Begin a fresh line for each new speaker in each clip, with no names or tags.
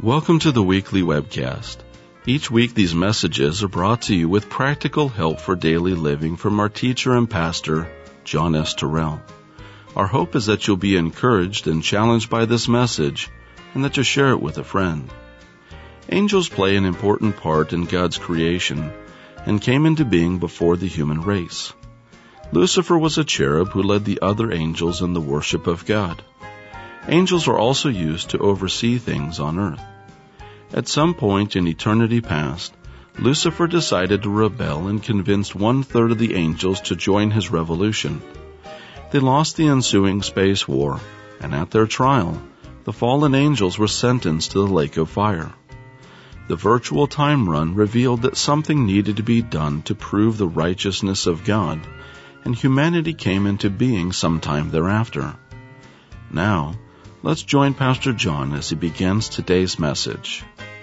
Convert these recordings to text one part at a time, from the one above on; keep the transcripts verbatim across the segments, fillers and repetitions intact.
Welcome to the weekly webcast. Each week these messages are brought to you with practical help for daily living from our teacher and pastor, John S. Terrell. Our hope is that you'll be encouraged and challenged by this message and that you'll share it with a friend. Angels play an important part in God's creation and came into being before the human race. Lucifer was a cherub who led the other angels in the worship of God. Angels are also used to oversee things on earth. At some point in eternity past, Lucifer decided to rebel and convinced one-third of the angels to join his revolution. They lost the ensuing space war, and at their trial, the fallen angels were sentenced to the lake of fire. The virtual time run revealed that something needed to be done to prove the righteousness of God, and humanity came into being sometime thereafter. Now, let's join Pastor John as he begins today's message.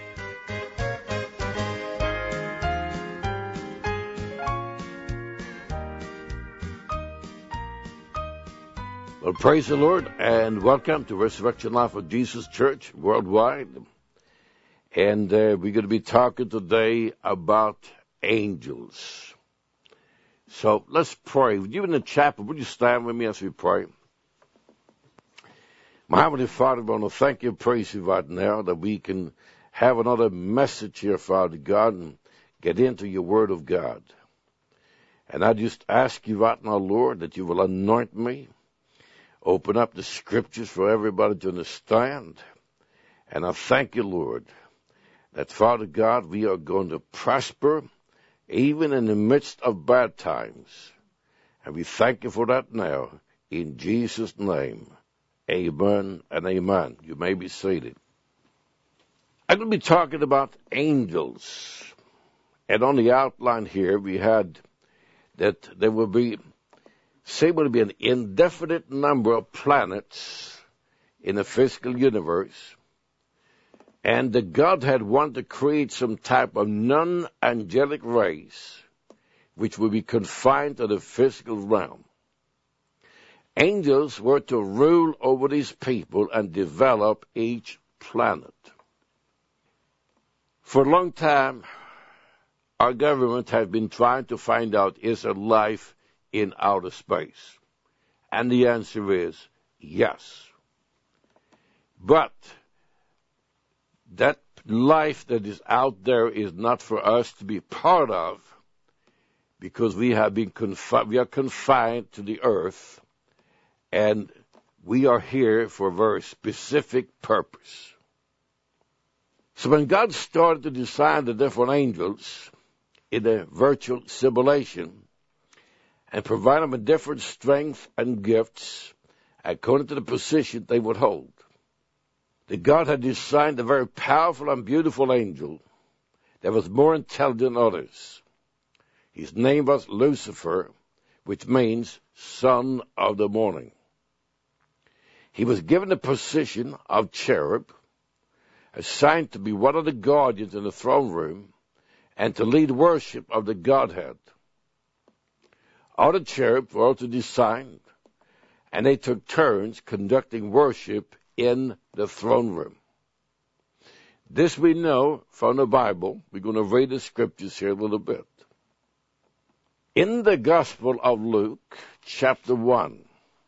Well, praise the Lord, and welcome to Resurrection Life of Jesus Church worldwide. And uh, we're going to be talking today about angels. So let's pray. You in the chapel, would you stand with me as we pray? My Heavenly Father, I want to thank you and praise you right now that we can have another message here, Father God, and get into your Word of God. And I just ask you right now, Lord, that you will anoint me, open up the Scriptures for everybody to understand. And I thank you, Lord, that, Father God, we are going to prosper even in the midst of bad times. And we thank you for that now, in Jesus' name. Amen and amen. You may be seated. I'm going to be talking about angels. And on the outline here, we had that there will be, say, will be an indefinite number of planets in the physical universe. And that God had wanted to create some type of non-angelic race, which will be confined to the physical realm. Angels were to rule over these people and develop each planet. For a long time, our government has been trying to find out, is there life in outer space? And the answer is yes. But that life that is out there is not for us to be part of, because we have been confi- we are confined to the earth. And we are here for a very specific purpose. So when God started to design the different angels in a virtual simulation and provide them with different strengths and gifts according to the position they would hold, that God had designed a very powerful and beautiful angel that was more intelligent than others. His name was Lucifer, which means son of the morning. He was given the position of cherub, assigned to be one of the guardians in the throne room, and to lead worship of the Godhead. Other cherubs were also designed, and they took turns conducting worship in the throne room. This we know from the Bible. We're going to read the scriptures here a little bit. In the Gospel of Luke, chapter one,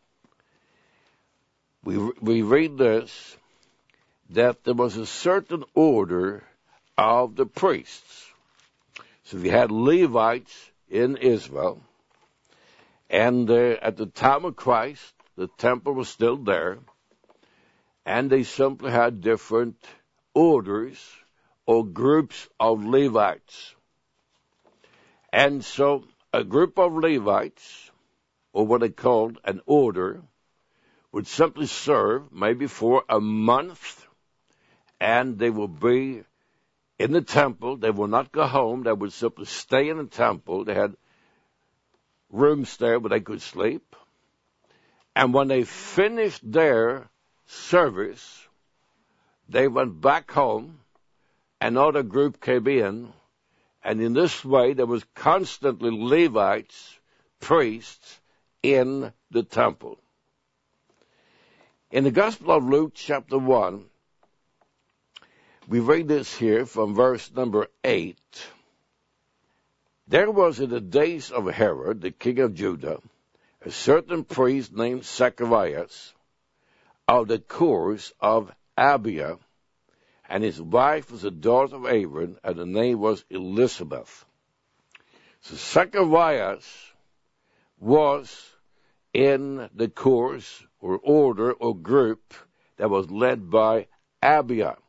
We we read this, that there was a certain order of the priests. So we had Levites in Israel, and uh, at the time of Christ, the temple was still there, and they simply had different orders or groups of Levites. And so a group of Levites, or what they called an order, would simply serve maybe for a month, and they will be in the temple. They will not go home. They would simply stay in the temple. They had rooms there where they could sleep. And when they finished their service, they went back home. Another group came in, and in this way there was constantly Levites, priests, in the temple. In the Gospel of Luke, chapter one, We read this here from verse number eight. There was in the days of Herod, the king of Judah, a certain priest named Zacharias of the course of Abia, and his wife was a daughter of Aaron, and her name was Elizabeth. So Zacharias was in the course or order or group that was led by Abia.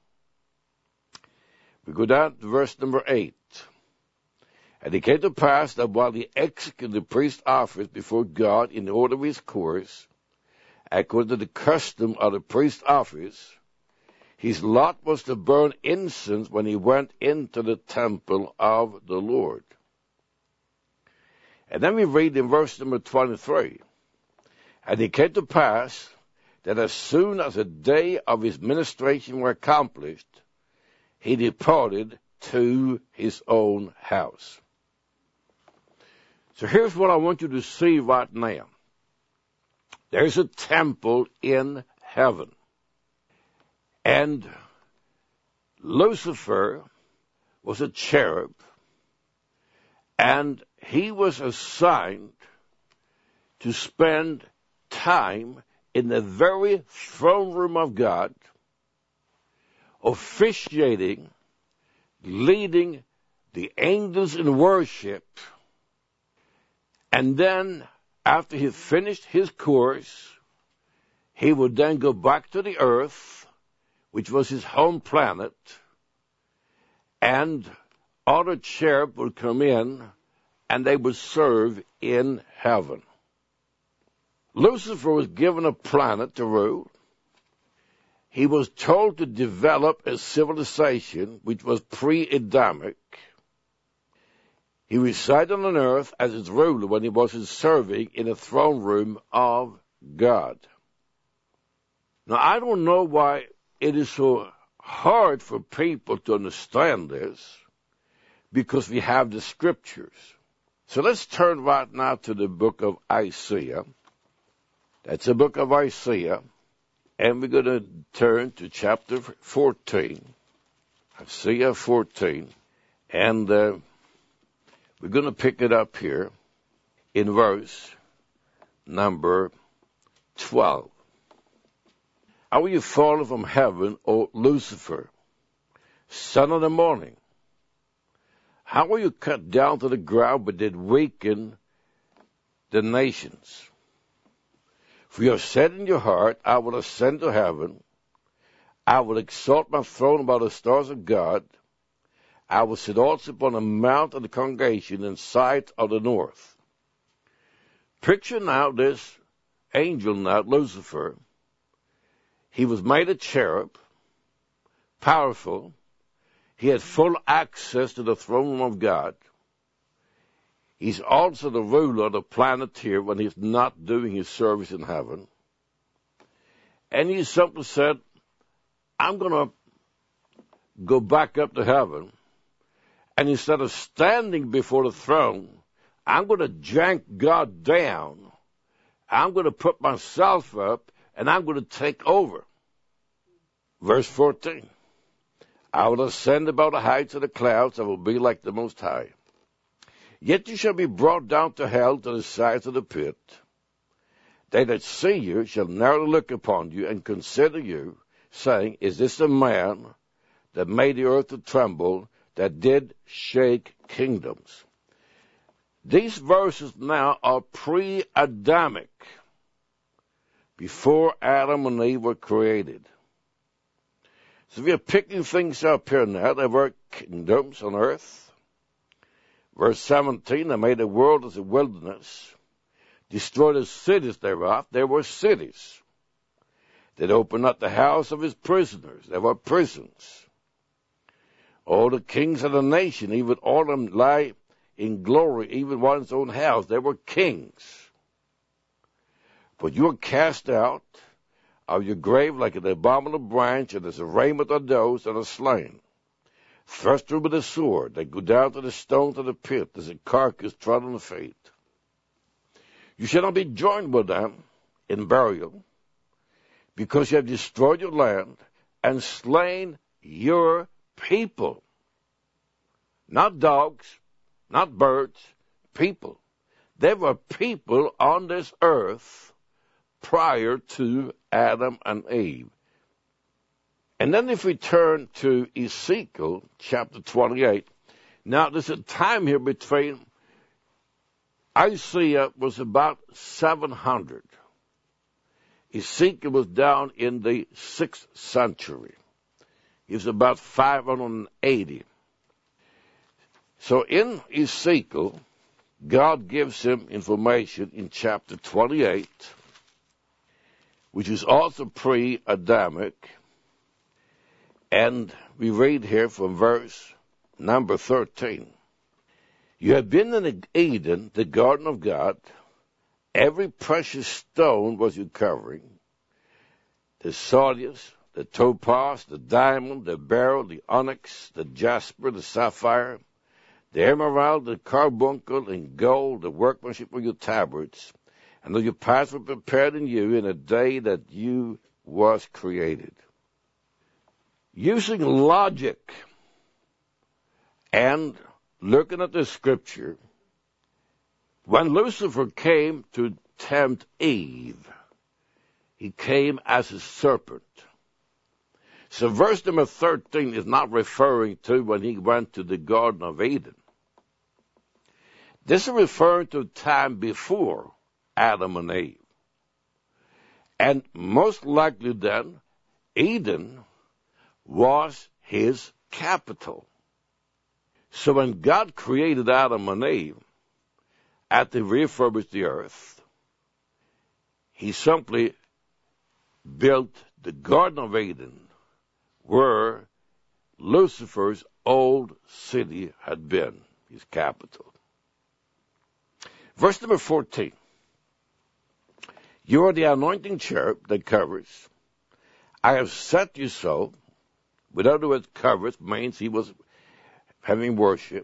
We go down to verse number eight. And it came to pass that while he executed the priest's office before God in the order of his course, according to the custom of the priest's office, his lot was to burn incense when he went into the temple of the Lord. And then we read in verse number twenty-three, and it came to pass that as soon as the day of his ministration were accomplished, he departed to his own house. So here's what I want you to see right now. There's a temple in heaven. And Lucifer was a cherub, and he was assigned to spend time in the very throne room of God, officiating, leading the angels in worship. And then, after he finished his course, he would then go back to the earth, which was his home planet, and other cherubs would come in, and they would serve in heaven. Lucifer was given a planet to rule. He was told to develop a civilization which was pre-Adamic. He resided on earth as its ruler when he was serving in the throne room of God. Now, I don't know why it is so hard for people to understand this, because we have the scriptures. So let's turn right now to the book of Isaiah. That's the book of Isaiah. And we're going to turn to chapter fourteen. Isaiah fourteen. And uh, we're going to pick it up here in verse number twelve. How are you fallen from heaven, O Lucifer, son of the morning? How were you cut down to the ground, but did weaken the nations? For you have said in your heart, I will ascend to heaven. I will exalt my throne above the stars of God. I will sit also upon a mount of the congregation in sight of the north. Picture now this angel now, Lucifer. He was made a cherub, powerful. He had full access to the throne room of God. He's also the ruler of the planet here when he's not doing his service in heaven. And he simply said, I'm going to go back up to heaven, and instead of standing before the throne, I'm going to jank God down. I'm going to put myself up, and I'm going to take over. Verse fourteen. I will ascend above the heights of the clouds. I will be like the Most High. Yet you shall be brought down to hell, to the sides of the pit. They that see you shall narrowly look upon you and consider you, saying, is this a man that made the earth to tremble, that did shake kingdoms? These verses now are pre-Adamic, before Adam and Eve were created. So we are picking things up here now. There were kingdoms on earth. Verse seventeen, they made the world as a wilderness, destroyed the cities thereof. There were cities. They'd opened up the house of his prisoners. There were prisons. All the kings of the nation, even all of them lie in glory, even one's own house. They were kings. But you were cast out of your grave like an abominable branch, and as a raiment of those that are slain. Thrust through with a sword, they go down to the stones of the pit, as a carcass trodden on feet. You shall not be joined with them in burial, because you have destroyed your land, and slain your people. Not dogs, not birds, people. There were people on this earth prior to Adam and Eve. And then if we turn to Ezekiel chapter twenty-eight, now there's a time here between Isaiah was about seven hundred. Ezekiel was down in the sixth century. He was about five hundred eighty. So in Ezekiel, God gives him information in chapter twenty-eight, which is also pre-Adamic. And we read here from verse number thirteen. You have been in Eden, the garden of God. Every precious stone was your covering. The sardius, the topaz, the diamond, the beryl, the onyx, the jasper, the sapphire, the emerald, the carbuncle, and gold, the workmanship of your tabrets, and though your paths were prepared in you in a day that you was created. Using logic and looking at the scripture, when Lucifer came to tempt Eve, he came as a serpent. So verse number thirteen is not referring to when he went to the Garden of Eden. This is referring to time before Adam and Eve. And most likely then, Eden was his capital. So when God created Adam and Eve, after he refurbished the earth, he simply built the Garden of Eden where Lucifer's old city had been, his capital. Verse number fourteen. You are the anointing cherub that covers. I have set you so. In other words, covers means he was having worship.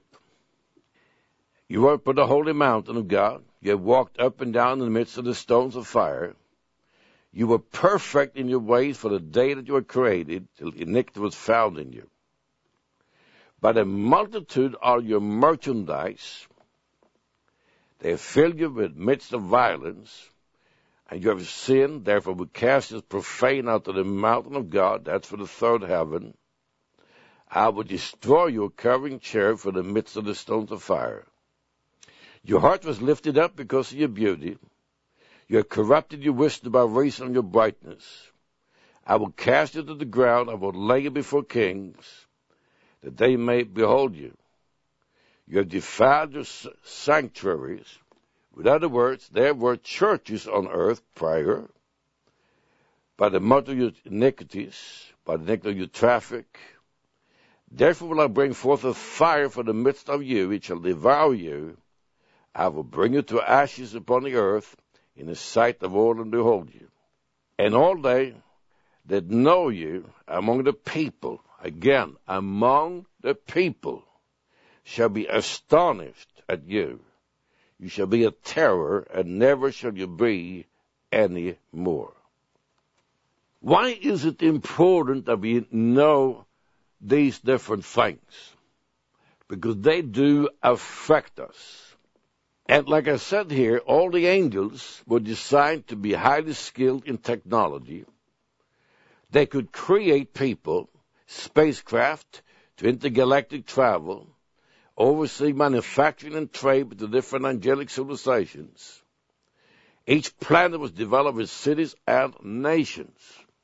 You were upon the holy mountain of God. You have walked up and down in the midst of the stones of fire. You were perfect in your ways for the day that you were created, till iniquity was found in you. By the multitude of your merchandise, they have filled you with midst of violence, and you have sinned. Therefore we cast as profane out of the mountain of God. That's for the third heaven. I will destroy your covering cherub for the midst of the stones of fire. Your heart was lifted up because of your beauty. You have corrupted your wisdom by reason of your brightness. I will cast you to the ground. I will lay you before kings, that they may behold you. You have defiled your sanctuaries. In other words, there were churches on earth prior, by the multitude of your iniquities, by the iniquity of your traffic. Therefore will I bring forth a fire from the midst of you, it shall devour you. I will bring you to ashes upon the earth, in the sight of all that behold you. And all they that know you among the people, again, among the people, shall be astonished at you. You shall be a terror, and never shall you be any more. Why is it important that we know these different things? Because they do affect us. And like I said here, all the angels were designed to be highly skilled in technology. They could create people, spacecraft, to intergalactic travel, oversee manufacturing and trade with the different angelic civilizations. Each planet was developed with cities and nations.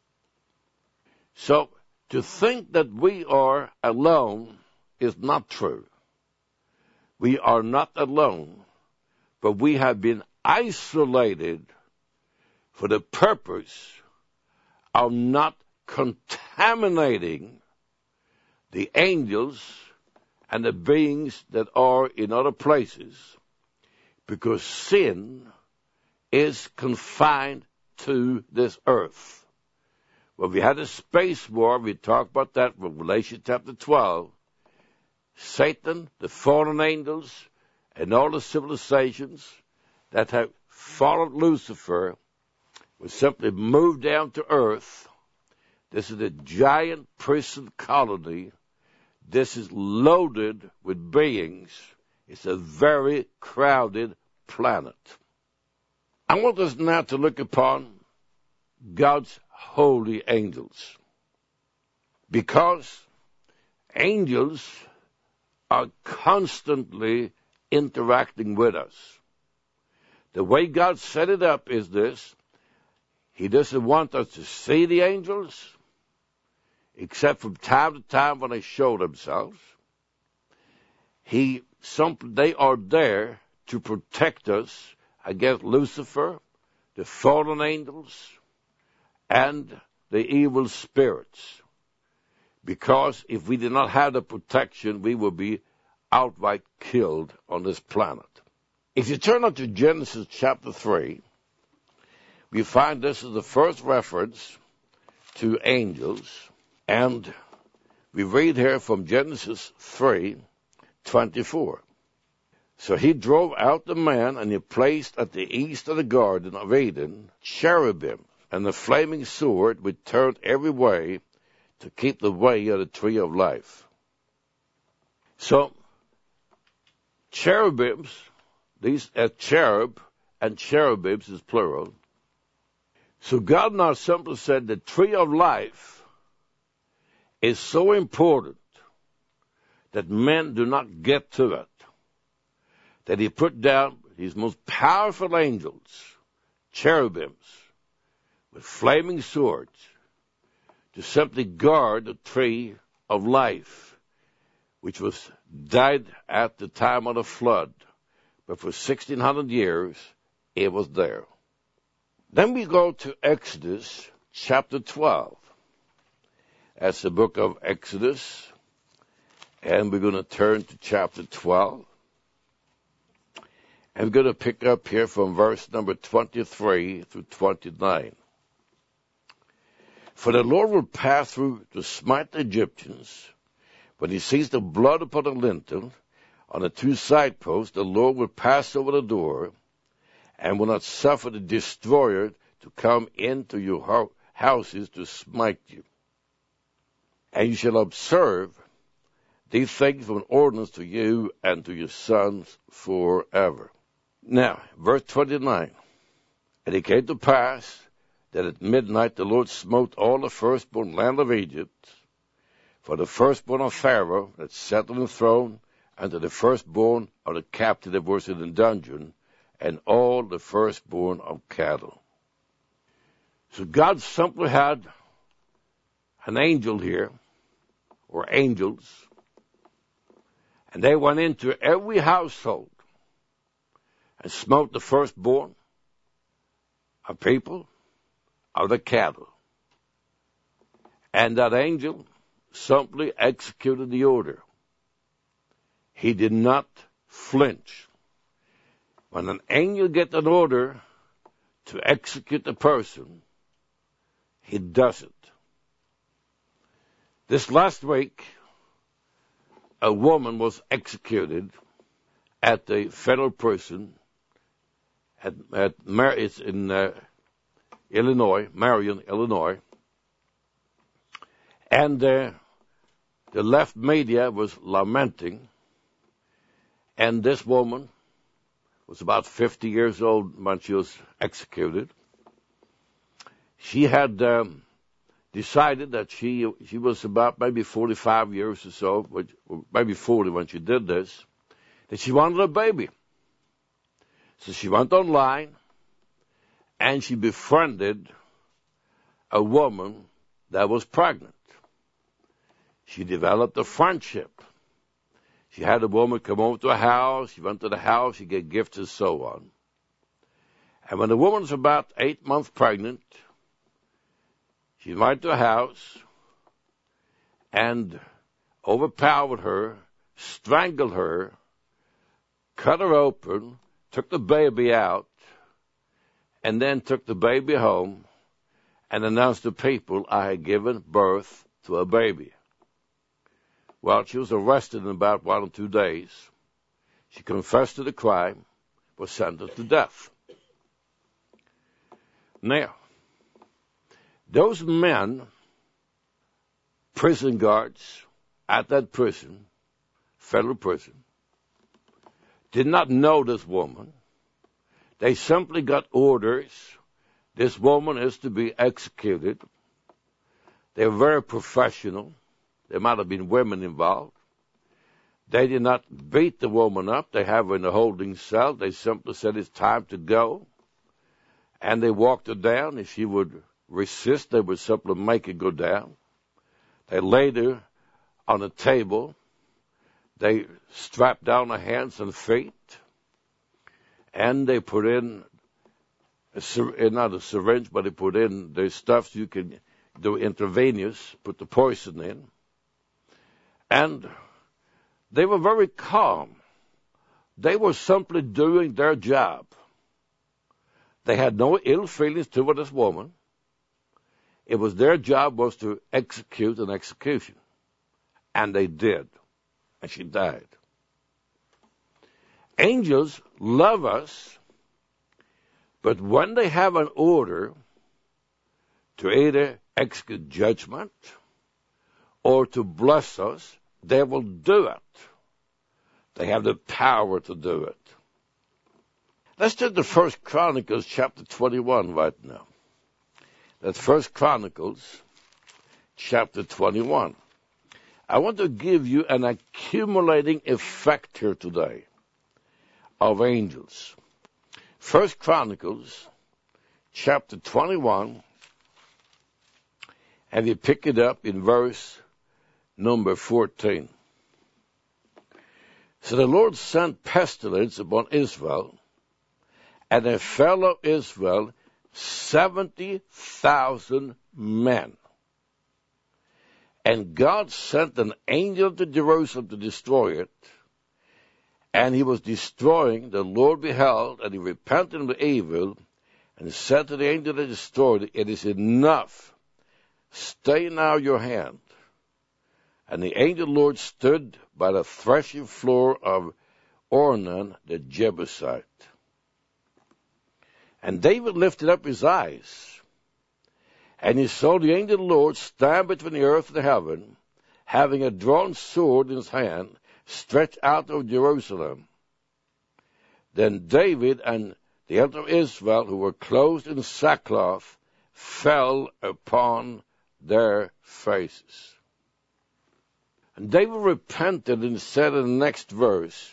So, to think that we are alone is not true. We are not alone, but we have been isolated for the purpose of not contaminating the angels and the beings that are in other places, because sin is confined to this earth. When we had a space war, we talked about that in Revelation chapter twelve. Satan, the fallen angels, and all the civilizations that have followed Lucifer were simply moved down to earth This is a giant prison colony. This is loaded with beings. It's a very crowded planet. I want us now to look upon God's holy angels, because angels are constantly interacting with us. The way God set it up is this: He doesn't want us to see the angels, except from time to time when they show themselves. He, some, they are there to protect us against Lucifer, the fallen angels, and the evil spirits. Because if we did not have the protection, we would be outright killed on this planet. If you turn up to Genesis chapter three, we find this is the first reference to angels, and we read here from Genesis three twenty-four. So he drove out the man, and he placed at the east of the Garden of Eden cherubim, and the flaming sword which turned every way to keep the way of the tree of life. So, cherubims, these are cherub, and cherubims is plural. So God now simply said the tree of life is so important that men do not get to it, that he put down his most powerful angels, cherubims, with flaming swords, to simply guard the tree of life, which was died at the time of the flood. But for sixteen hundred years, it was there. Then we go to Exodus chapter twelve. That's the book of Exodus. And we're going to turn to chapter twelve. And we're going to pick up here from verse number twenty-three through twenty-nine. For the Lord will pass through to smite the Egyptians. When he sees the blood upon the lintel, on the two side posts, the Lord will pass over the door, and will not suffer the destroyer to come into your houses to smite you. And you shall observe these things for an ordinance to you and to your sons forever. Now, verse twenty-nine. And it came to pass that at midnight the Lord smote all the firstborn land of Egypt, for the firstborn of Pharaoh that sat on the throne, and to the firstborn of the captive that was in the dungeon, and all the firstborn of cattle. So God simply had an angel here, or angels, and they went into every household and smote the firstborn of people, of the cattle. And that angel simply executed the order. He did not flinch. When an angel gets an order to execute the person, he does it. This last week, a woman was executed at the federal prison at, at it's in uh, Illinois, Marion, Illinois, and uh, the left media was lamenting, and this woman was about fifty years old when she was executed. She had um, decided that she she was about maybe forty-five years or so, or maybe forty when she did this, that she wanted a baby. So she went online, and she befriended a woman that was pregnant. She developed a friendship. She had a woman come over to her house. She went to the house. She gave gifts and so on. And when the woman was about eight months pregnant, she went to her house and overpowered her, strangled her, cut her open, took the baby out, and then took the baby home and announced to people, I had given birth to a baby. Well, she was arrested in about one or two days. She confessed to the crime, was sentenced to death. Now, those men prison guards at that prison, federal prison, did not know this woman. They simply got orders. This woman is to be executed. They were very professional. There might have been women involved. They did not beat the woman up. They have her in a holding cell. They simply said it's time to go. And they walked her down. If she would resist, they would simply make her go down. They laid her on a table. They strapped down her hands and feet. And they put in, a, not a syringe, but they put in the stuff you can do intravenous, put the poison in. And they were very calm. They were simply doing their job. They had no ill feelings toward this woman. It was their job was to execute an execution. And they did. And she died. Angels love us, but when they have an order to either execute judgment or to bless us, they will do it. They have the power to do it. Let's turn to First Chronicles chapter twenty-one right now. That's First Chronicles chapter twenty-one. I want to give you an accumulating effect here today of angels. First Chronicles chapter twenty-one, and you pick it up in verse number fourteen. So the Lord sent pestilence upon Israel, and there fell of Israel seventy thousand men. And God sent an angel to Jerusalem to destroy it. And he was destroying. The Lord beheld, and he repented of the evil, and he said to the angel that destroyed it, "It is enough. Stay now your hand." And the angel Lord stood by the threshing floor of Ornan the Jebusite. And David lifted up his eyes, and he saw the angel Lord stand between the earth and the heaven, having a drawn sword in his hand, stretched out of Jerusalem. Then David and the elder of Israel, who were clothed in sackcloth, fell upon their faces. And David repented and said in the next verse,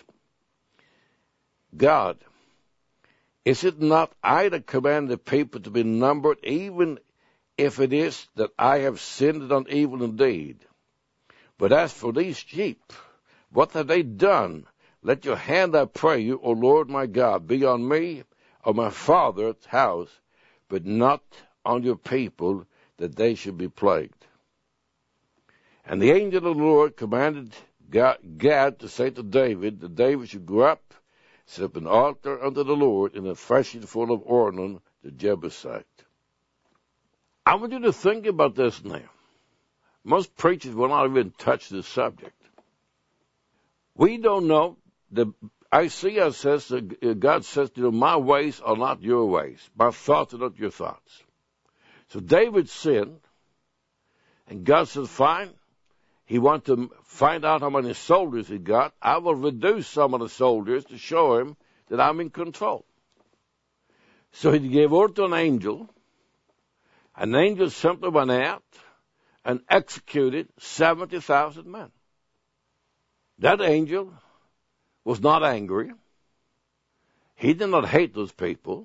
"God, is it not I that command the people to be numbered, even if it is that I have sinned and done evil indeed? But as for these sheep, what have they done? Let your hand, I pray you, O Lord my God, be on me, on my father's house, but not on your people, that they should be plagued." And the angel of the Lord commanded Gad to say to David that David should go up, set up an altar unto the Lord in a threshing floor of Ornan the Jebusite. I want you to think about this now. Most preachers will not even touch this subject. We don't know. The Isaiah says, God says, you know, my ways are not your ways. My thoughts are not your thoughts. So David sinned, and God said, fine. He wanted to find out how many soldiers he got. I will reduce some of the soldiers to show him that I'm in control. So he gave order to an angel. An angel simply went out and executed seventy thousand men. That angel was not angry. He did not hate those people.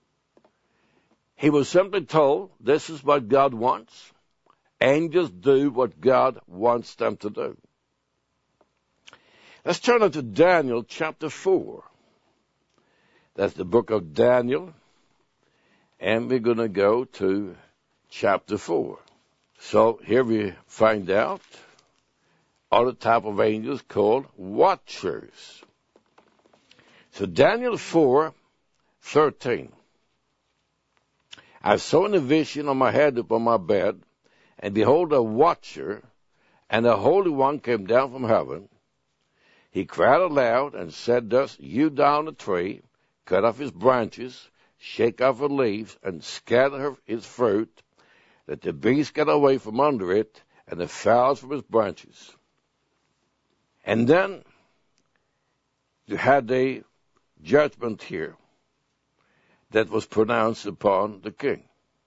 He was simply told, this is what God wants. Angels do what God wants them to do. Let's turn to Daniel chapter four. That's the book of Daniel. And we're going to go to chapter four. So here we find out other type of angels called watchers. So Daniel four thirteen. I saw in a vision on my head upon my bed, and behold, a watcher, and the Holy One came down from heaven. He cried aloud and said thus, hew down a tree, cut off his branches, shake off her leaves, and scatter his fruit, that the beasts get away from under it, and the fowls from his branches. And then you had a judgment here that was pronounced upon the king.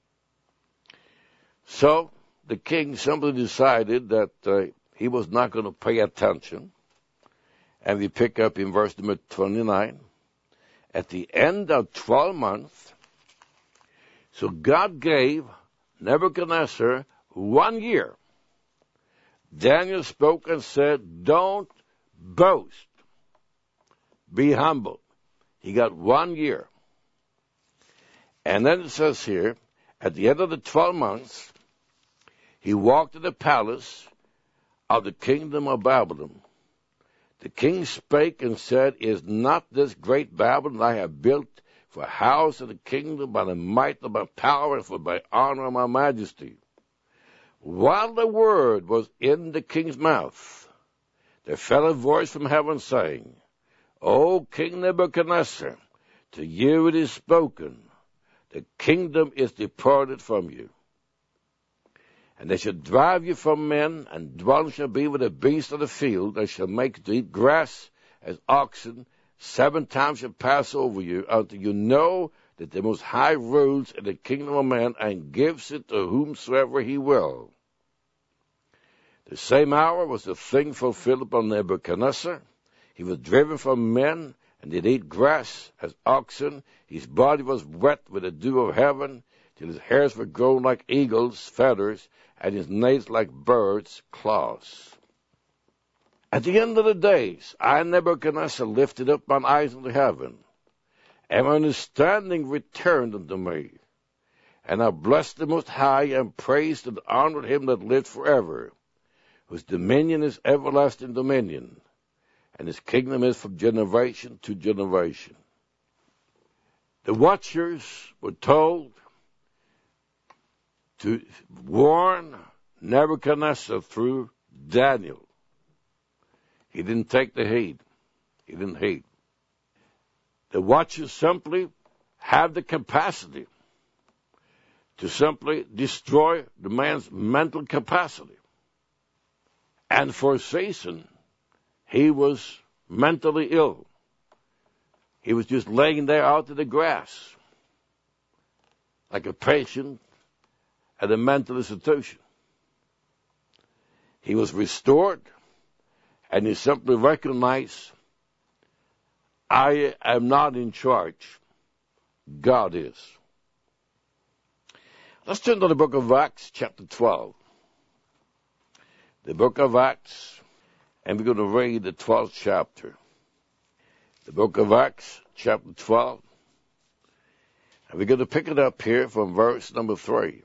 So the king simply decided that uh, he was not going to pay attention. And we pick up in verse number twenty-nine. At the end of twelve months, so God gave Nebuchadnezzar one year. Daniel spoke and said, don't boast. Be humble. He got one year. And then it says here, at the end of the twelve months, he walked in the palace of the kingdom of Babylon. The king spake and said, is not this great Babylon I have built for a house of the kingdom by the might of my power and for my honor and my majesty? While the word was in the king's mouth, there fell a voice from heaven saying, O King Nebuchadnezzar, to you it is spoken, the kingdom is departed from you. And they shall drive you from men, and dwelling shall be with the beasts of the field. They shall make you to eat grass as oxen. Seven times shall pass over you, until you know that the Most High rules in the kingdom of man, and gives it to whomsoever he will. The same hour was the thing fulfilled upon Nebuchadnezzar. He was driven from men, and did eat grass as oxen. His body was wet with the dew of heaven, till his hairs were grown like eagles' feathers, and his nails like birds' claws. At the end of the days, I, Nebuchadnezzar, lifted up mine eyes unto heaven, and my understanding returned unto me. And I blessed the Most High, and praised and honored him that lived forever, whose dominion is everlasting dominion, and his kingdom is from generation to generation. The watchers were told to warn Nebuchadnezzar through Daniel. He didn't take the heed. He didn't heed. The watchers simply have the capacity to simply destroy the man's mental capacity. And for a season, he was mentally ill. He was just laying there out in the grass, like a patient at a mental institution. He was restored, and he simply recognized, I am not in charge. God is. Let's turn to the book of Acts, chapter twelve. The book of Acts, and we're going to read the twelfth chapter. The book of Acts, chapter twelve. And we're going to pick it up here from verse number three.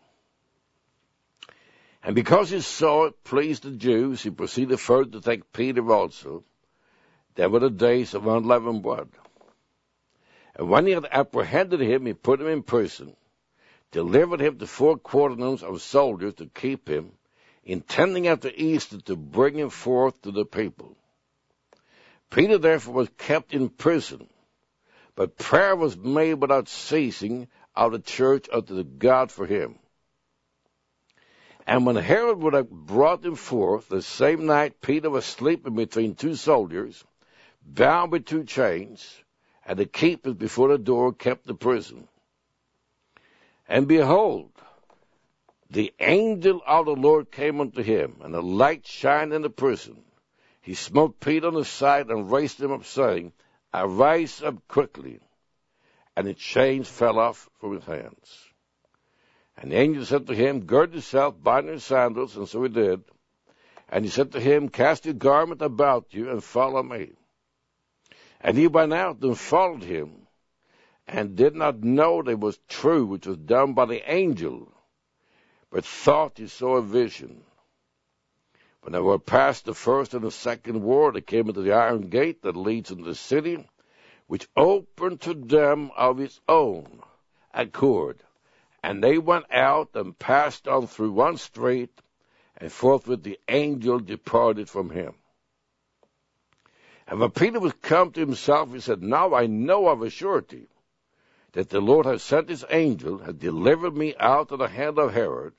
And because he saw it pleased the Jews, he proceeded further to take Peter also. There were the days of unleavened bread. And when he had apprehended him, he put him in prison, delivered him to four quaternions of soldiers to keep him, intending after Easter to bring him forth to the people. Peter therefore was kept in prison, but prayer was made without ceasing of the church unto the God for him. And when Herod would have brought him forth, the same night Peter was sleeping between two soldiers, bound with two chains, and the keepers before the door kept the prison. And behold, the angel of the Lord came unto him, and a light shined in the prison. He smote Peter on the side and raised him up, saying, Arise up quickly. And the chains fell off from his hands. And the angel said to him, Gird yourself, bind your sandals, and so he did. And he said to him, Cast your garment about you, and follow me. And he went out and followed him, and did not know that it was true which was done by the angel, but thought he saw a vision. When they were past the first and the second ward, they came into the iron gate that leads into the city, which opened to them of its own accord. And they went out and passed on through one street, and forthwith the angel departed from him. And when Peter was come to himself, he said, Now I know of a surety that the Lord has sent his angel, has delivered me out of the hand of Herod,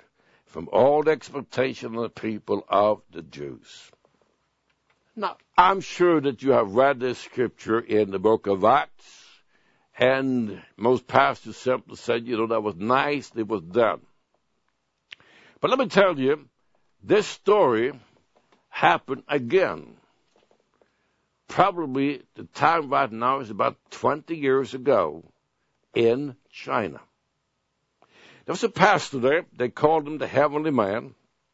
from all the expectation of the people of the Jews. Now, I'm sure that you have read this scripture in the book of Acts, and most pastors simply said, you know, that was nice, it was done. But let me tell you, this story happened again. Probably the time right now is about twenty years ago in China. There was a pastor there. They called him the Heavenly Man.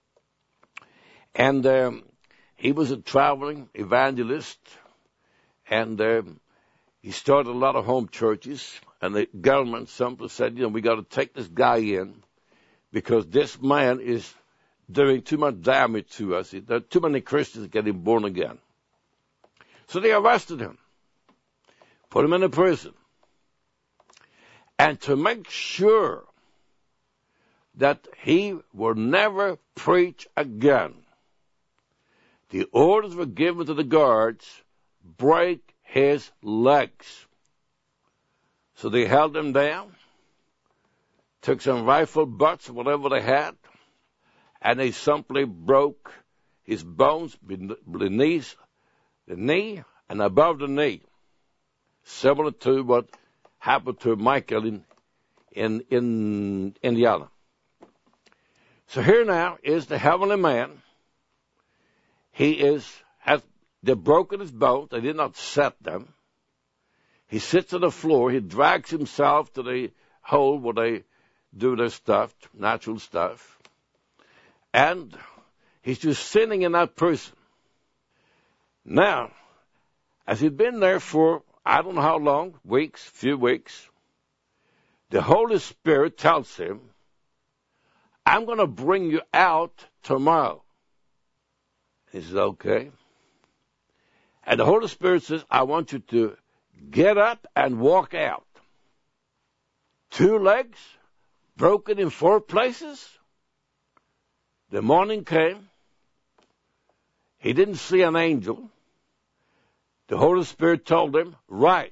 And um, he was a traveling evangelist. And um, he started a lot of home churches. And the government simply said, you know, we got to take this guy in because this man is doing too much damage to us. There are too many Christians getting born again. So they arrested him, put him in a prison. And to make sure that he will never preach again, the orders were given to the guards, break his legs. So they held him down, took some rifle butts, whatever they had, and they simply broke his bones beneath the knee and above the knee, similar to what happened to Michael in, in, in Indiana. So here now is the Heavenly Man. He is, has, they've broken his bones. They did not set them. He sits on the floor. He drags himself to the hole where they do their stuff, natural stuff. And he's just sitting in that prison. Now, as he'd been there for, I don't know how long, weeks, few weeks, the Holy Spirit tells him, I'm going to bring you out tomorrow. He says, okay. And the Holy Spirit says, I want you to get up and walk out. Two legs, broken in four places. The morning came. He didn't see an angel. The Holy Spirit told him, rise.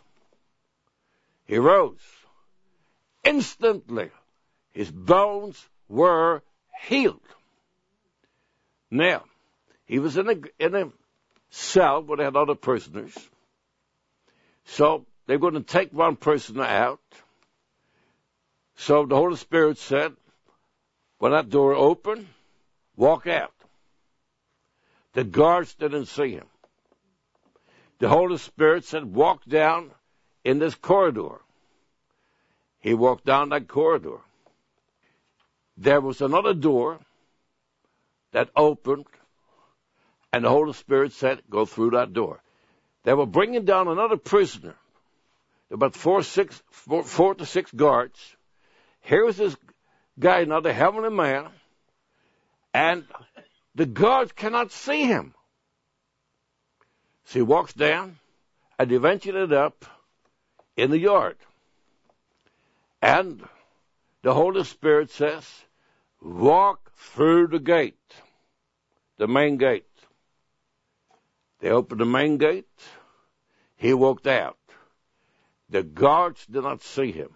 He rose. Instantly, his bones were healed. Now, he was in a, in a cell where they had other prisoners. So they're going to take one prisoner out. So the Holy Spirit said, when that door opened, walk out. The guards didn't see him. The Holy Spirit said, walk down in this corridor. He walked down that corridor. There was another door that opened, and the Holy Spirit said, go through that door. They were bringing down another prisoner, about four, six, four, four to six guards. Here was this guy, another Heavenly Man, and the guards cannot see him. So he walks down and eventually ended up in the yard. And the Holy Spirit says, walk through the gate, the main gate. They opened the main gate. He walked out. The guards did not see him.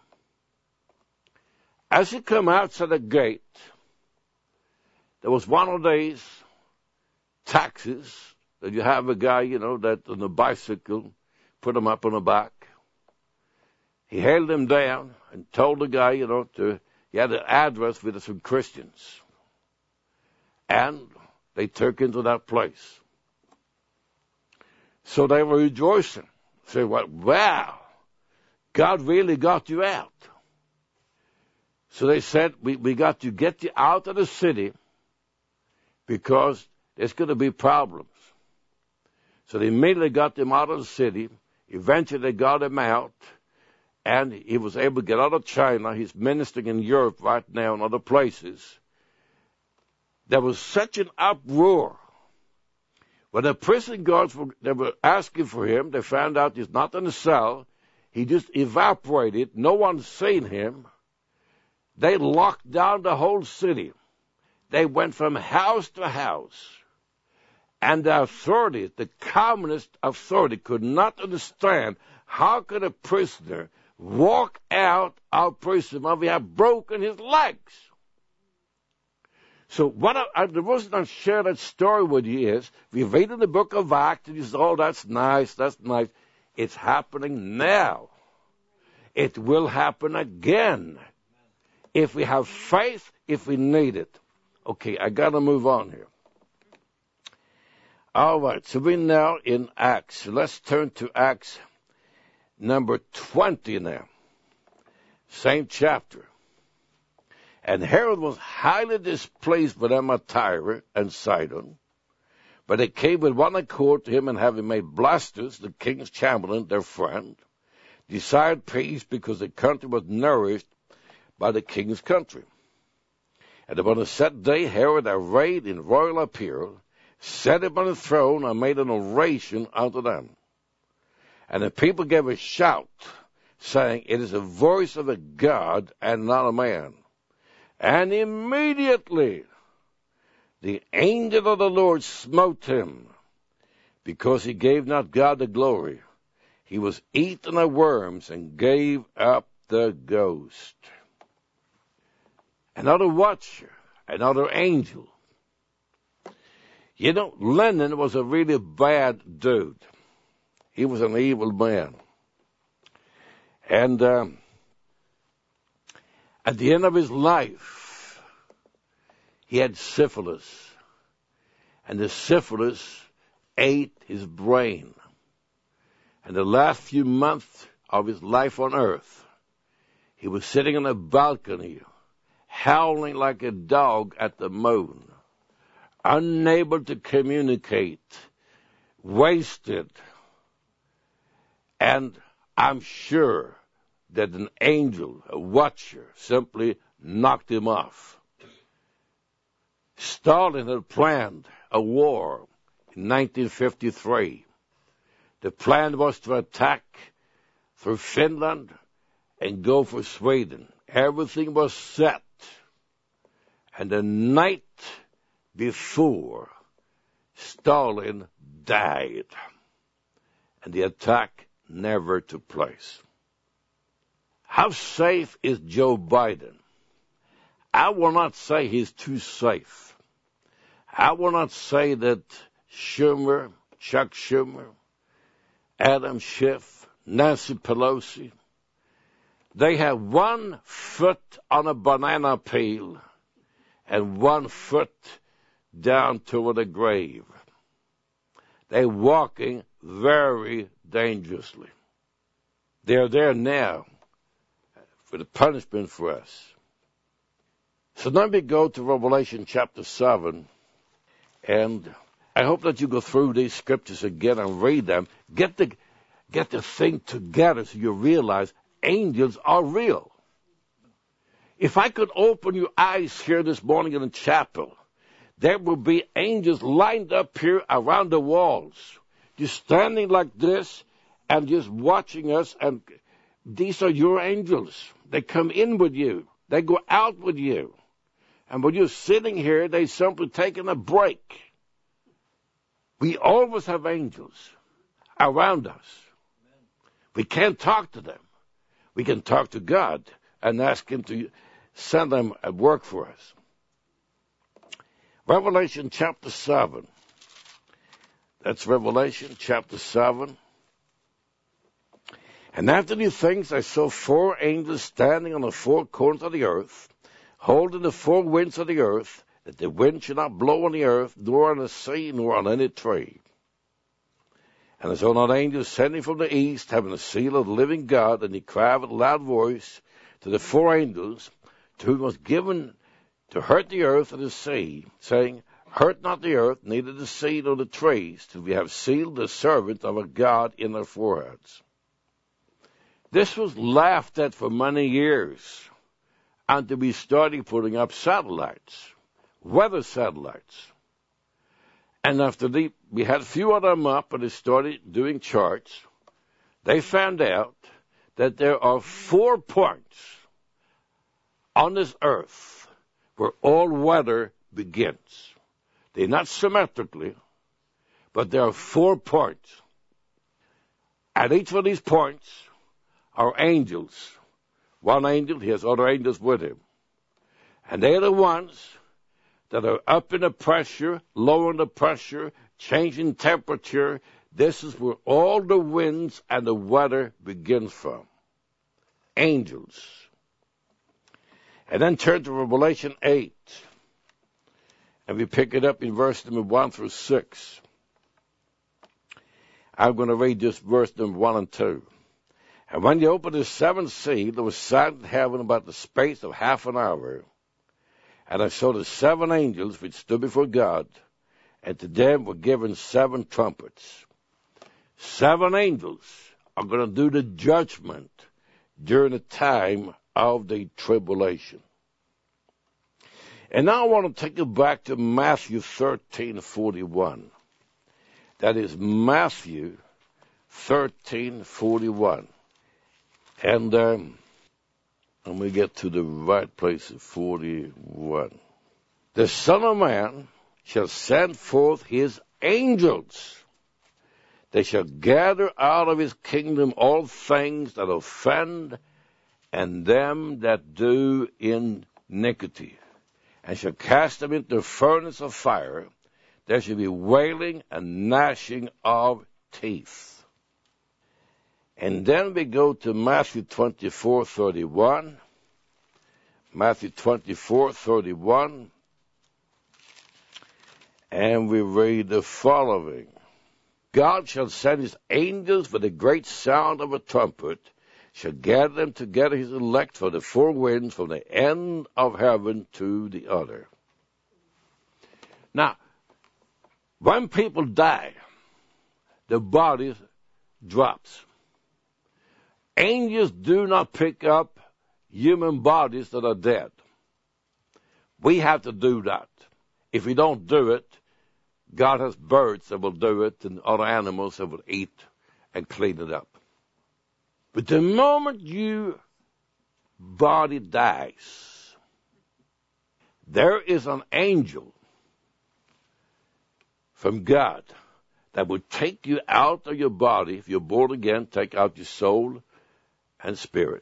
As he came outside the gate, there was one of these taxis that you have a guy, you know, that on a bicycle, put him up on the back. He held him down and told the guy, you know, to, he had an address with some Christians. And they took him to that place. So they were rejoicing. Say, well, wow, God really got you out. So they said, we, we got to get you out of the city because there's going to be problems. So they immediately got him out of the city. Eventually they got him out, and he was able to get out of China. He's ministering in Europe right now and other places. There was such an uproar. When the prison guards were, they were asking for him, they found out he's not in the cell. He just evaporated. No one's seen him. They locked down the whole city. They went from house to house. And the authorities, the communist authority, could not understand how could a prisoner walk out of prison when we have broken his legs. So what I, I, the reason I share that story with you is, we read in the book of Acts, and you say, oh, that's nice, that's nice. It's happening now. It will happen again. If we have faith, if we need it. Okay, I got to move on here. All right, so we're now in Acts. Let's turn to Acts number twenty now. Same chapter. And Herod was highly displeased with them at Tyre and Sidon. But they came with one accord to him, and having made Blastus, the king's chamberlain, their friend, desired peace, because the country was nourished by the king's country. And upon a set day, Herod, arrayed in royal apparel, sat upon a throne and made an oration unto them. And the people gave a shout, saying, it is the voice of a God and not a man. And immediately the angel of the Lord smote him, because he gave not God the glory. He was eaten of worms and gave up the ghost. Another watcher, another angel. You know, Lenin was a really bad dude. He was an evil man. And um, at the end of his life, he had syphilis. And the syphilis ate his brain. And the last few months of his life on earth, he was sitting on a balcony, howling like a dog at the moon, unable to communicate, wasted. And I'm sure that an angel, a watcher, simply knocked him off. Stalin had planned a war in nineteen fifty-three. The plan was to attack through Finland and go for Sweden. Everything was set. And the night before, Stalin died. And the attack never took place. How safe is Joe Biden? I will not say he's too safe. I will not say that Schumer, Chuck Schumer, Adam Schiff, Nancy Pelosi, they have one foot on a banana peel and one foot down toward the grave. They're walking very dangerously. They're there now for the punishment for us. So let me go to Revelation chapter seven, and I hope that you go through these scriptures again and read them. Get the, get the thing together so you realize angels are real. If I could open your eyes here this morning in the chapel, there will be angels lined up here around the walls, just standing like this and just watching us. And these are your angels. They come in with you. They go out with you. And when you're sitting here, they're simply taking a break. We always have angels around us. We can't talk to them. We can talk to God and ask Him to send them at work for us. Revelation chapter seven. That's Revelation chapter seven. And after these things I saw four angels standing on the four corners of the earth, holding the four winds of the earth, that the wind should not blow on the earth, nor on the sea, nor on any tree. And I saw an angel ascending from the east, having the seal of the living God, and he cried with a loud voice to the four angels, to whom was given to hurt the earth and the sea, saying, hurt not the earth, neither the sea nor the trees, till we have sealed the servant of our God in their foreheads. This was laughed at for many years, until we started putting up satellites, weather satellites. And after the, we had a few of them up, and they started doing charts, they found out that there are four points on this earth where all weather begins. They're not symmetrically, but there are four points. At each of these points are angels. One angel, he has other angels with him. And they're the ones that are up in the pressure, low in the pressure, changing temperature. This is where all the winds and the weather begins from. Angels. And then turn to Revelation eight. And we pick it up in verse number one through six. I'm going to read just verse number one and two. And when he opened the seventh seal, there was silent in heaven about the space of half an hour. And I saw the seven angels which stood before God, and to them were given seven trumpets. Seven angels are going to do the judgment during the time of the tribulation. And now I want to take you back to Matthew thirteen forty-one. That is Matthew thirteen forty-one. And um, let me get to the right place at forty-one. The Son of Man shall send forth his angels. They shall gather out of his kingdom all things that offend and them that do iniquity, and shall cast them into the furnace of fire. There shall be wailing and gnashing of teeth. And then we go to Matthew twenty-four thirty-one. Matthew twenty-four thirty-one. And we read the following. God shall send his angels with a great sound of a trumpet, shall gather them together his elect for the four winds, from the end of heaven to the other. Now, when people die, the body drops. Angels do not pick up human bodies that are dead. We have to do that. If we don't do it, God has birds that will do it and other animals that will eat and clean it up. But the moment your body dies, there is an angel from God that will take you out of your body. If you're born again, take out your soul and spirit.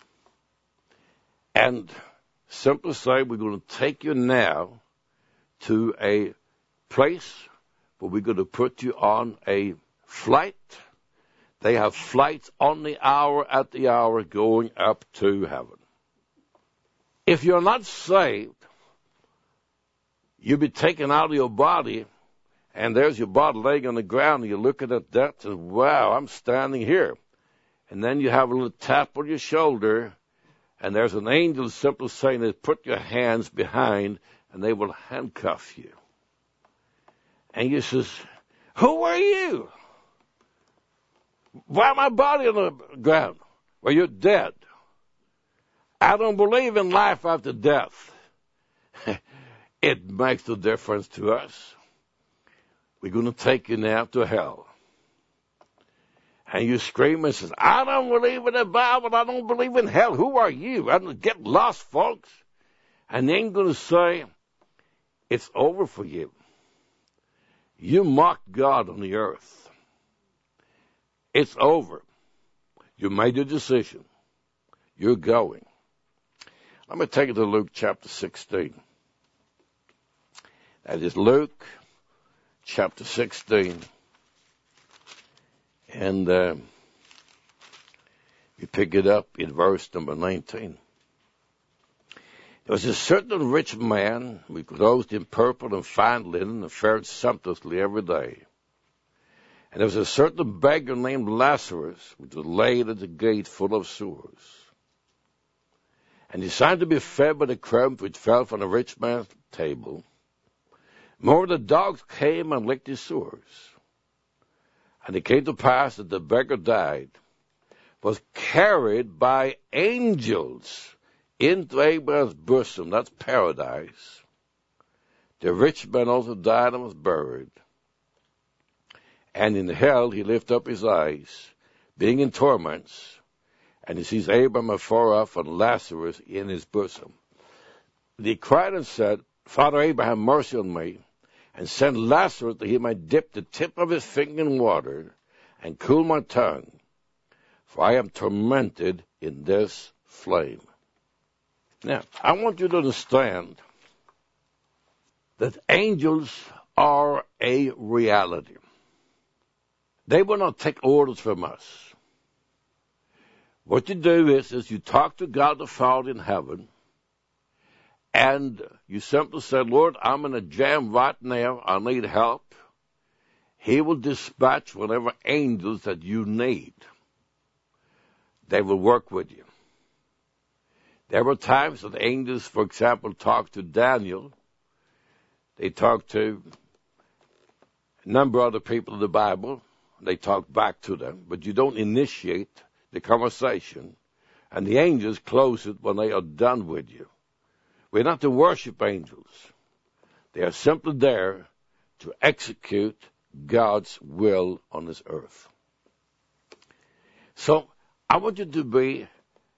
And simply say, we're going to take you now to a place where we're going to put you on a flight. They have flights on the hour, at the hour, going up to heaven. If you're not saved, you'll be taken out of your body, and there's your body laying on the ground, and you're looking at that, and wow, I'm standing here. And then you have a little tap on your shoulder, and there's an angel simply saying that put your hands behind, and they will handcuff you. And you says, who are you? Why my body on the ground? Well, you're dead. I don't believe in life after death. It makes no difference to us. We're going to take you now to hell. And you scream and says, I don't believe in the Bible. I don't believe in hell. Who are you? I don't get lost, folks. And then going to say, it's over for you. You mocked God on the earth. It's over. You made your decision. You're going. Let me take you to Luke chapter sixteen. That is Luke chapter sixteen. And uh, we pick it up in verse number nineteen. There was a certain rich man who clothed in purple and fine linen and fared sumptuously every day. And there was a certain beggar named Lazarus, which was laid at the gate full of sores. And he desired to be fed by the crumbs which fell from the rich man's table. Moreover, the dogs came and licked his sores. And it came to pass that the beggar died, was carried by angels into Abraham's bosom. That's paradise. The rich man also died and was buried. And in hell he lifted up his eyes, being in torments, and he sees Abraham afar off and Lazarus in his bosom. And he cried and said, Father Abraham, mercy on me, and send Lazarus that he might dip the tip of his finger in water and cool my tongue, for I am tormented in this flame. Now, I want you to understand that angels are a reality. They will not take orders from us. What you do is, is you talk to God the Father in heaven, and you simply say, Lord, I'm in a jam right now. I need help. He will dispatch whatever angels that you need. They will work with you. There were times that angels, for example, talked to Daniel. They talked to a number of other people in the Bible. They talk back to them, but you don't initiate the conversation, and the angels close it when they are done with you. We're not to worship angels. They are simply there to execute God's will on this earth. So I want you to be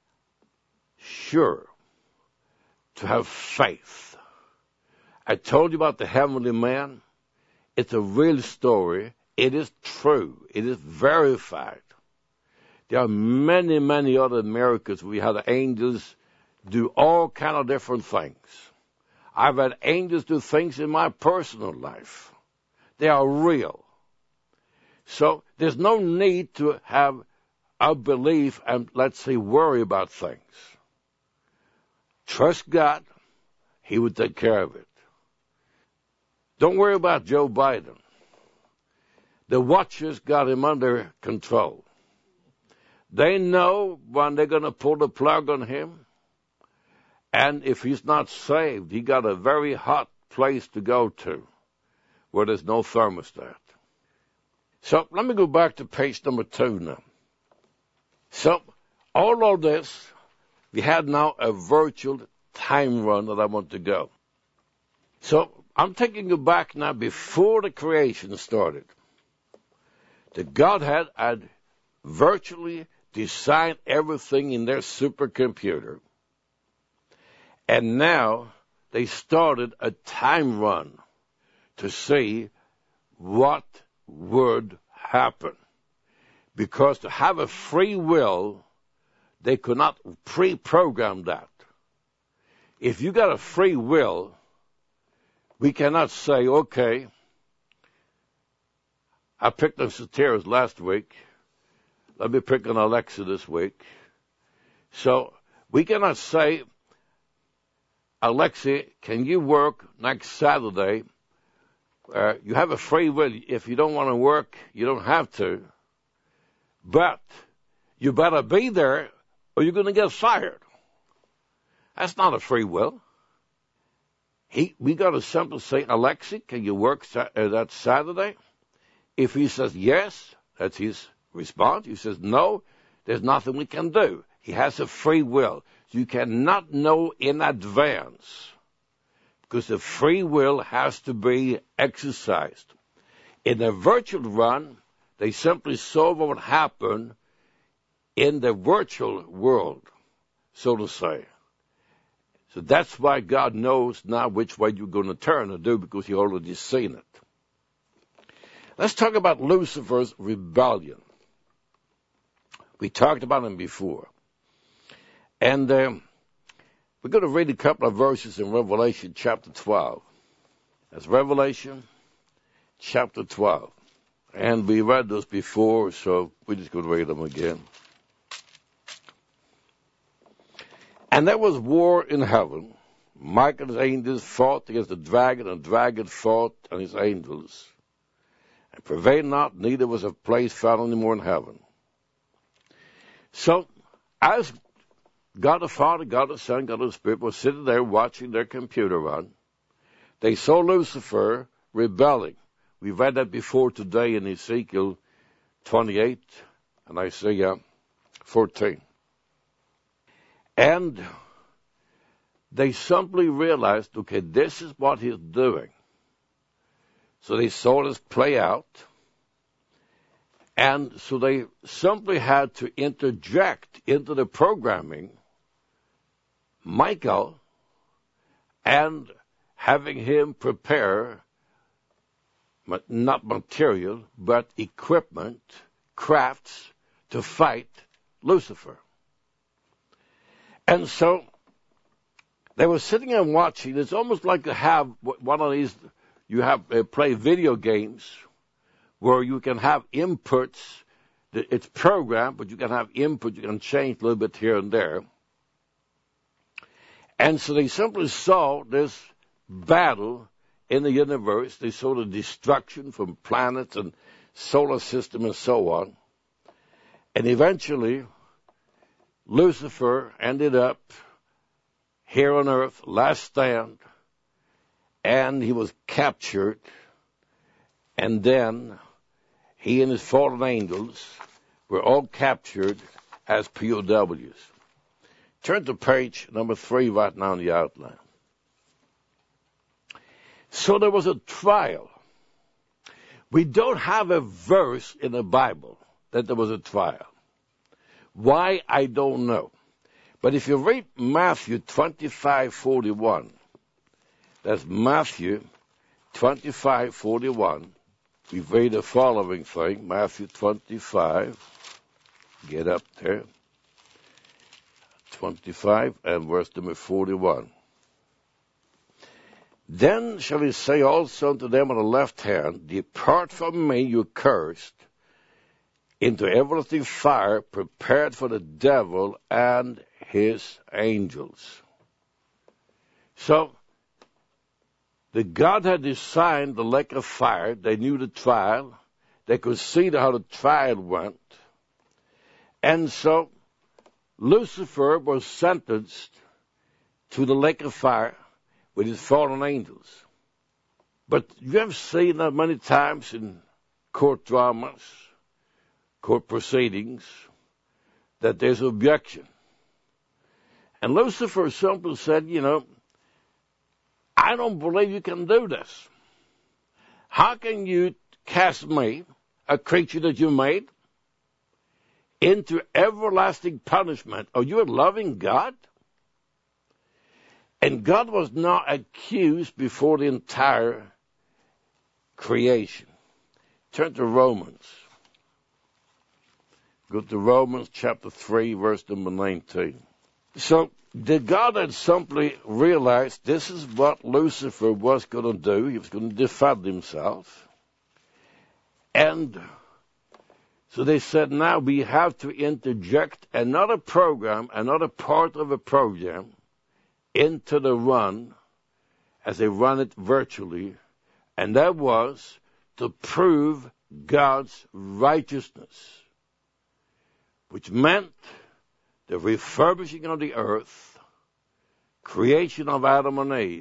sure to have faith. I told you about the heavenly man. It's a real story. It is true. It is verified. There are many, many other miracles. We have the angels do all kind of different things. I've had angels do things in my personal life. They are real. So there's no need to have a belief and, let's say, worry about things. Trust God. He will take care of it. Don't worry about Joe Biden. The watchers got him under control. They know when they're going to pull the plug on him. And if he's not saved, he got a very hot place to go to where there's no thermostat. So let me go back to page number two now. So all of this, we had now a virtual time run that I want to go. So I'm taking you back now before the creation started. The Godhead had virtually designed everything in their supercomputer. And now they started a time run to see what would happen. Because to have a free will, they could not pre-program that. If you got a free will, we cannot say, okay, I picked on Soteris last week. Let me pick on Alexa this week. So we cannot say, Alexa, can you work next Saturday? Uh, you have a free will. If you don't want to work, you don't have to. But you better be there or you're going to get fired. That's not a free will. He, we got to simply say, Alexa, can you work sa- uh, that Saturday? If he says yes, that's his response. He says no, there's nothing we can do. He has a free will. You cannot know in advance because the free will has to be exercised. In a virtual run, they simply saw what would happen in the virtual world, so to say. So that's why God knows now which way you're going to turn and do, because He already seen it. Let's talk about Lucifer's rebellion. We talked about him before. And um, we're going to read a couple of verses in Revelation chapter twelve. That's Revelation chapter twelve. And we read those before, so we're just going to read them again. And there was war in heaven. Michael and his angels fought against the dragon, and the dragon fought and his angels. And prevailed not, neither was a place found any more in heaven. So, as God the Father, God the Son, God the Spirit were sitting there watching their computer run, they saw Lucifer rebelling. We read that before today in Ezekiel twenty-eight and Isaiah fourteen. And they simply realized, okay, this is what he's doing. So they saw this play out. And so they simply had to interject into the programming Michael and having him prepare not material, but equipment, crafts to fight Lucifer. And so They were sitting and watching. It's almost like to have one of these, you have uh, play video games where you can have inputs. It's programmed, but you can have input. You can change a little bit here and there. And so they simply saw this battle in the universe. They saw the destruction from planets and solar system and so on. And eventually, Lucifer ended up here on earth, last stand, and he was captured. And then he and his fallen angels were all captured as P O Ws. Turn to page number three right now in the outline. So there was a trial. We don't have a verse in the Bible that there was a trial. Why, I don't know. But if you read Matthew twenty-five forty-one, that's Matthew twenty-five forty-one, we read the following thing, Matthew twenty-five, get up there, twenty-five and verse number forty-one. Then shall he say also unto them on the left hand, Depart from me, you cursed, into everlasting fire prepared for the devil and his angels. So, the God had designed the lake of fire. They knew the trial. They could see how the trial went. And so, Lucifer was sentenced to the lake of fire with his fallen angels. But you have seen that many times in court dramas, court proceedings, that there's objection. And Lucifer simply said, you know, I don't believe you can do this. How can you cast me, a creature that you made, into everlasting punishment? Are you a loving God? And God was not accused before the entire creation. Turn to Romans. Go to Romans chapter three, verse number nineteen. So, the God had simply realized this is what Lucifer was going to do. He was going to defend himself. And so they said, now we have to interject another program, another part of a program into the run as they run it virtually. And that was to prove God's righteousness, which meant the refurbishing of the earth, creation of Adam and Eve,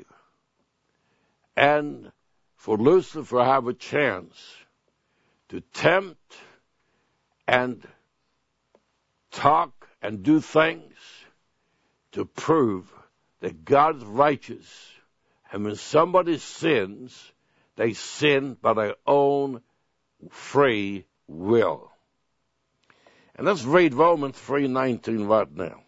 and for Lucifer have a chance to tempt and talk and do things to prove that God is righteous. And when somebody sins, they sin by their own free will. And let's read Romans three nineteen right now.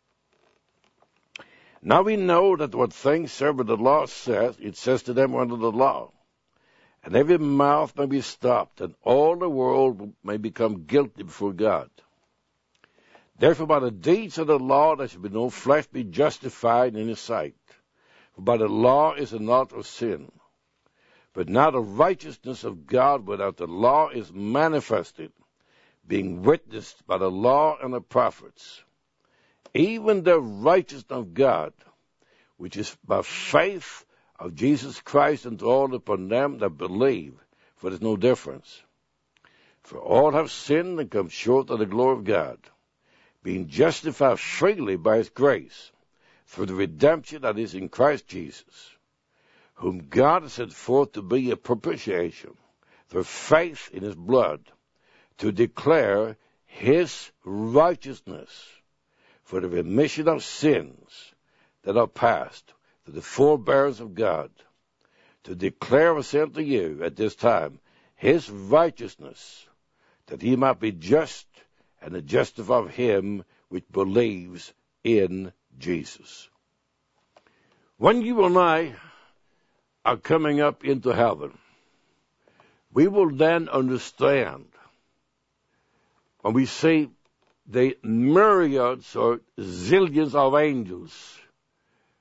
Now we know that what things serve the law says, it says to them under the law, and every mouth may be stopped, and all the world may become guilty before God. Therefore by the deeds of the law there shall be no flesh be justified in his sight. For by the law is the knowledge of sin. But now the righteousness of God without the law is manifested, being witnessed by the law and the prophets, even the righteousness of God, which is by faith of Jesus Christ unto all upon them that believe, for there is no difference. For all have sinned and come short of the glory of God, being justified freely by his grace, through the redemption that is in Christ Jesus, whom God has set forth to be a propitiation, through faith in his blood, to declare his righteousness for the remission of sins that are past, to the forbearance of God, to declare us unto you at this time his righteousness, that he might be just and the justifier of him which believes in Jesus. When you and I are coming up into heaven, we will then understand, when we see the myriads or zillions of angels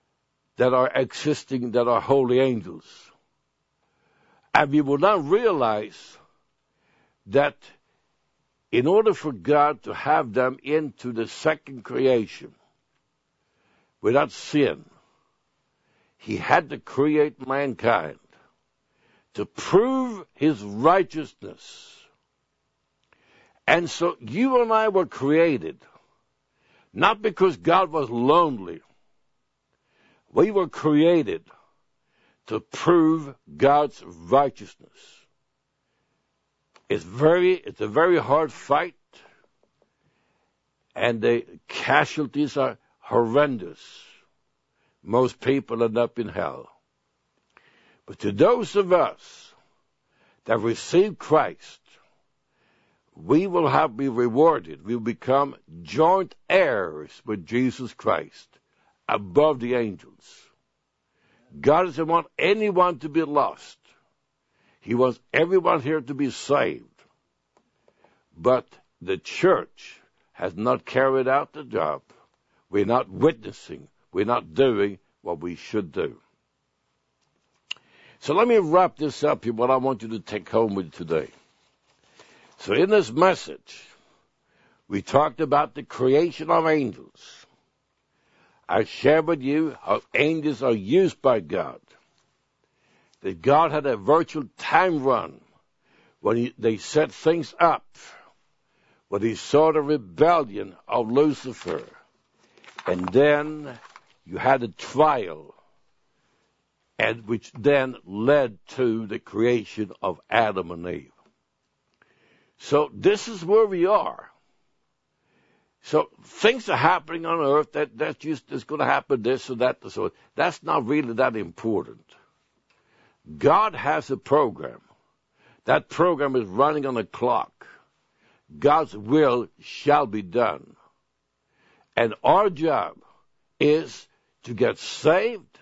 that are existing, that are holy angels. And we will not realize that in order for God to have them into the second creation without sin, he had to create mankind to prove his righteousness. And so you and I were created not because God was lonely. We were created to prove God's righteousness. It's very, it's a very hard fight, and the casualties are horrendous. Most people end up in hell. But to those of us that receive Christ, we will have be rewarded. We will become joint heirs with Jesus Christ above the angels. God doesn't want anyone to be lost. He wants everyone here to be saved. But the church has not carried out the job. We're not witnessing. We're not doing what we should do. So let me wrap this up here, what I want you to take home with you today. So in this message, we talked about the creation of angels. I shared with you how angels are used by God. That God had a virtual time run when he, they set things up, when he saw the rebellion of Lucifer. And then you had a trial, and which then led to the creation of Adam and Eve. So this is where we are. So things are happening on earth that that's just is going to happen this or that. So that's not really that important. God has a program. That program is running on a clock. God's will shall be done. And our job is to get saved,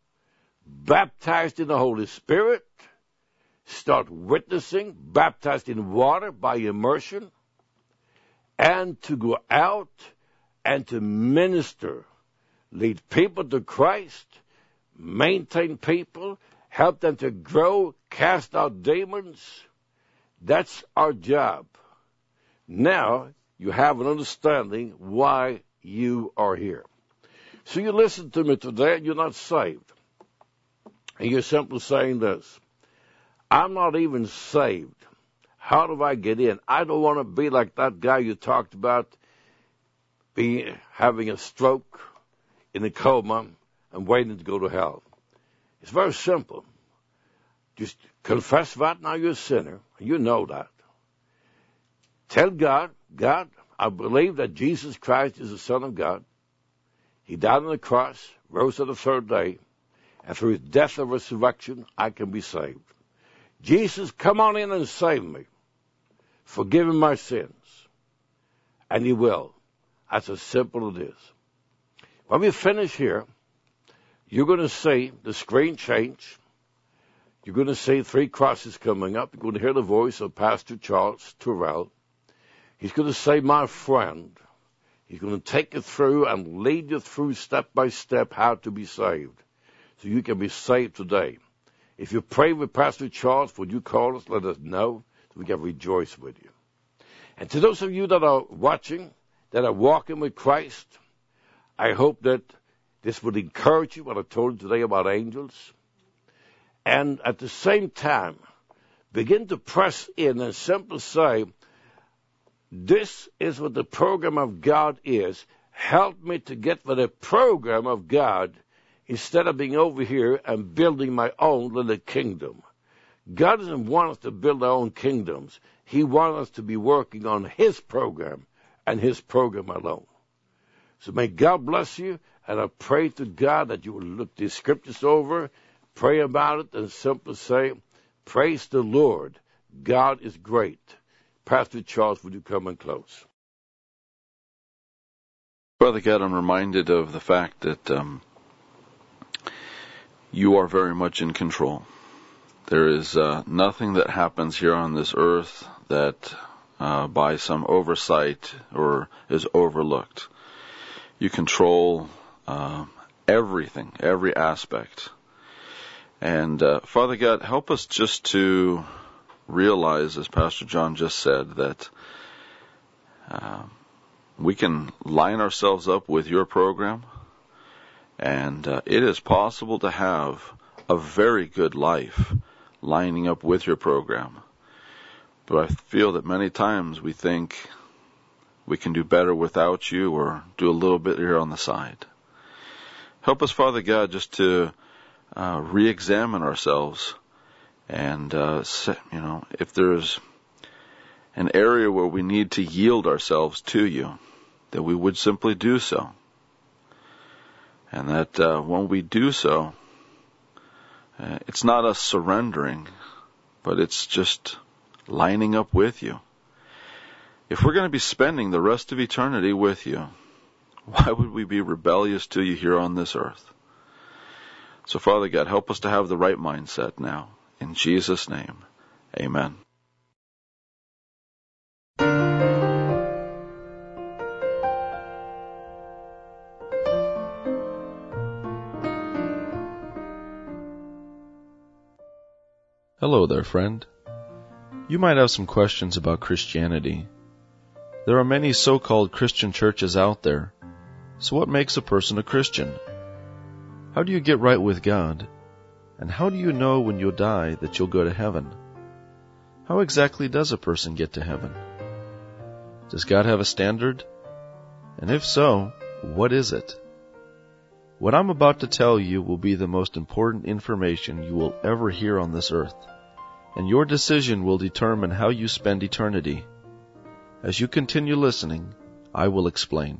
baptized in the Holy Spirit, start witnessing, baptized in water by immersion, and to go out and to minister, lead people to Christ, maintain people, help them to grow, cast out demons. That's our job. Now you have an understanding why you are here. So you listen to me today and you're not saved. And you're simply saying this: I'm not even saved. How do I get in? I don't want to be like that guy you talked about, be having a stroke in a coma and waiting to go to hell. It's very simple. Just confess that now you're a sinner. You know that. Tell God, God, I believe that Jesus Christ is the Son of God. He died on the cross, rose on the third day, and through his death and resurrection, I can be saved. Jesus, come on in and save me. Forgive me my sins. And he will. That's as simple as it is. When we finish here, you're going to see the screen change. You're going to see three crosses coming up. You're going to hear the voice of Pastor Charles Terrell. He's going to say, my friend. He's going to take you through and lead you through step by step how to be saved. So you can be saved today. If you pray with Pastor Charles, would you call us? Let us know so we can rejoice with you. And to those of you that are watching, that are walking with Christ, I hope that this would encourage you, what I told you today about angels. And at the same time, begin to press in and simply say, this is what the program of God is. Help me to get with the program of God instead of being over here and building my own little kingdom. God doesn't want us to build our own kingdoms. He wants us to be working on his program and his program alone. So may God bless you, and I pray to God that you will look these scriptures over, pray about it, and simply say, praise the Lord. God is great. Pastor Charles, would you come and close?
Brother Gad, I'm reminded of the fact that um, you are very much in control. There is uh, nothing that happens here on this earth that uh, by some oversight or is overlooked. You control uh, everything, every aspect. And uh, Father God, help us just to realize, as Pastor John just said, that uh, we can line ourselves up with your program, and uh, it is possible to have a very good life lining up with your program. But I feel that many times we think we can do better without you, or do a little bit here on the side. Help us, Father God, just to uh, re-examine ourselves, and uh, you know, if there's an area where we need to yield ourselves to you, that we would simply do so, and that uh, when we do so, uh, it's not us surrendering, but it's just lining up with you. If we're going to be spending the rest of eternity with you, why would we be rebellious to you here on this earth? So, Father God, help us to have the right mindset now. In Jesus' name, amen. Hello there, friend. You might have some questions about Christianity. There are many so-called Christian churches out there. So what makes a person a Christian? How do you get right with God? And how do you know when you'll die that you'll go to heaven? How exactly does a person get to heaven? Does God have a standard? And if so, what is it? What I'm about to tell you will be the most important information you will ever hear on this earth, and your decision will determine how you spend eternity. As you continue listening, I will explain.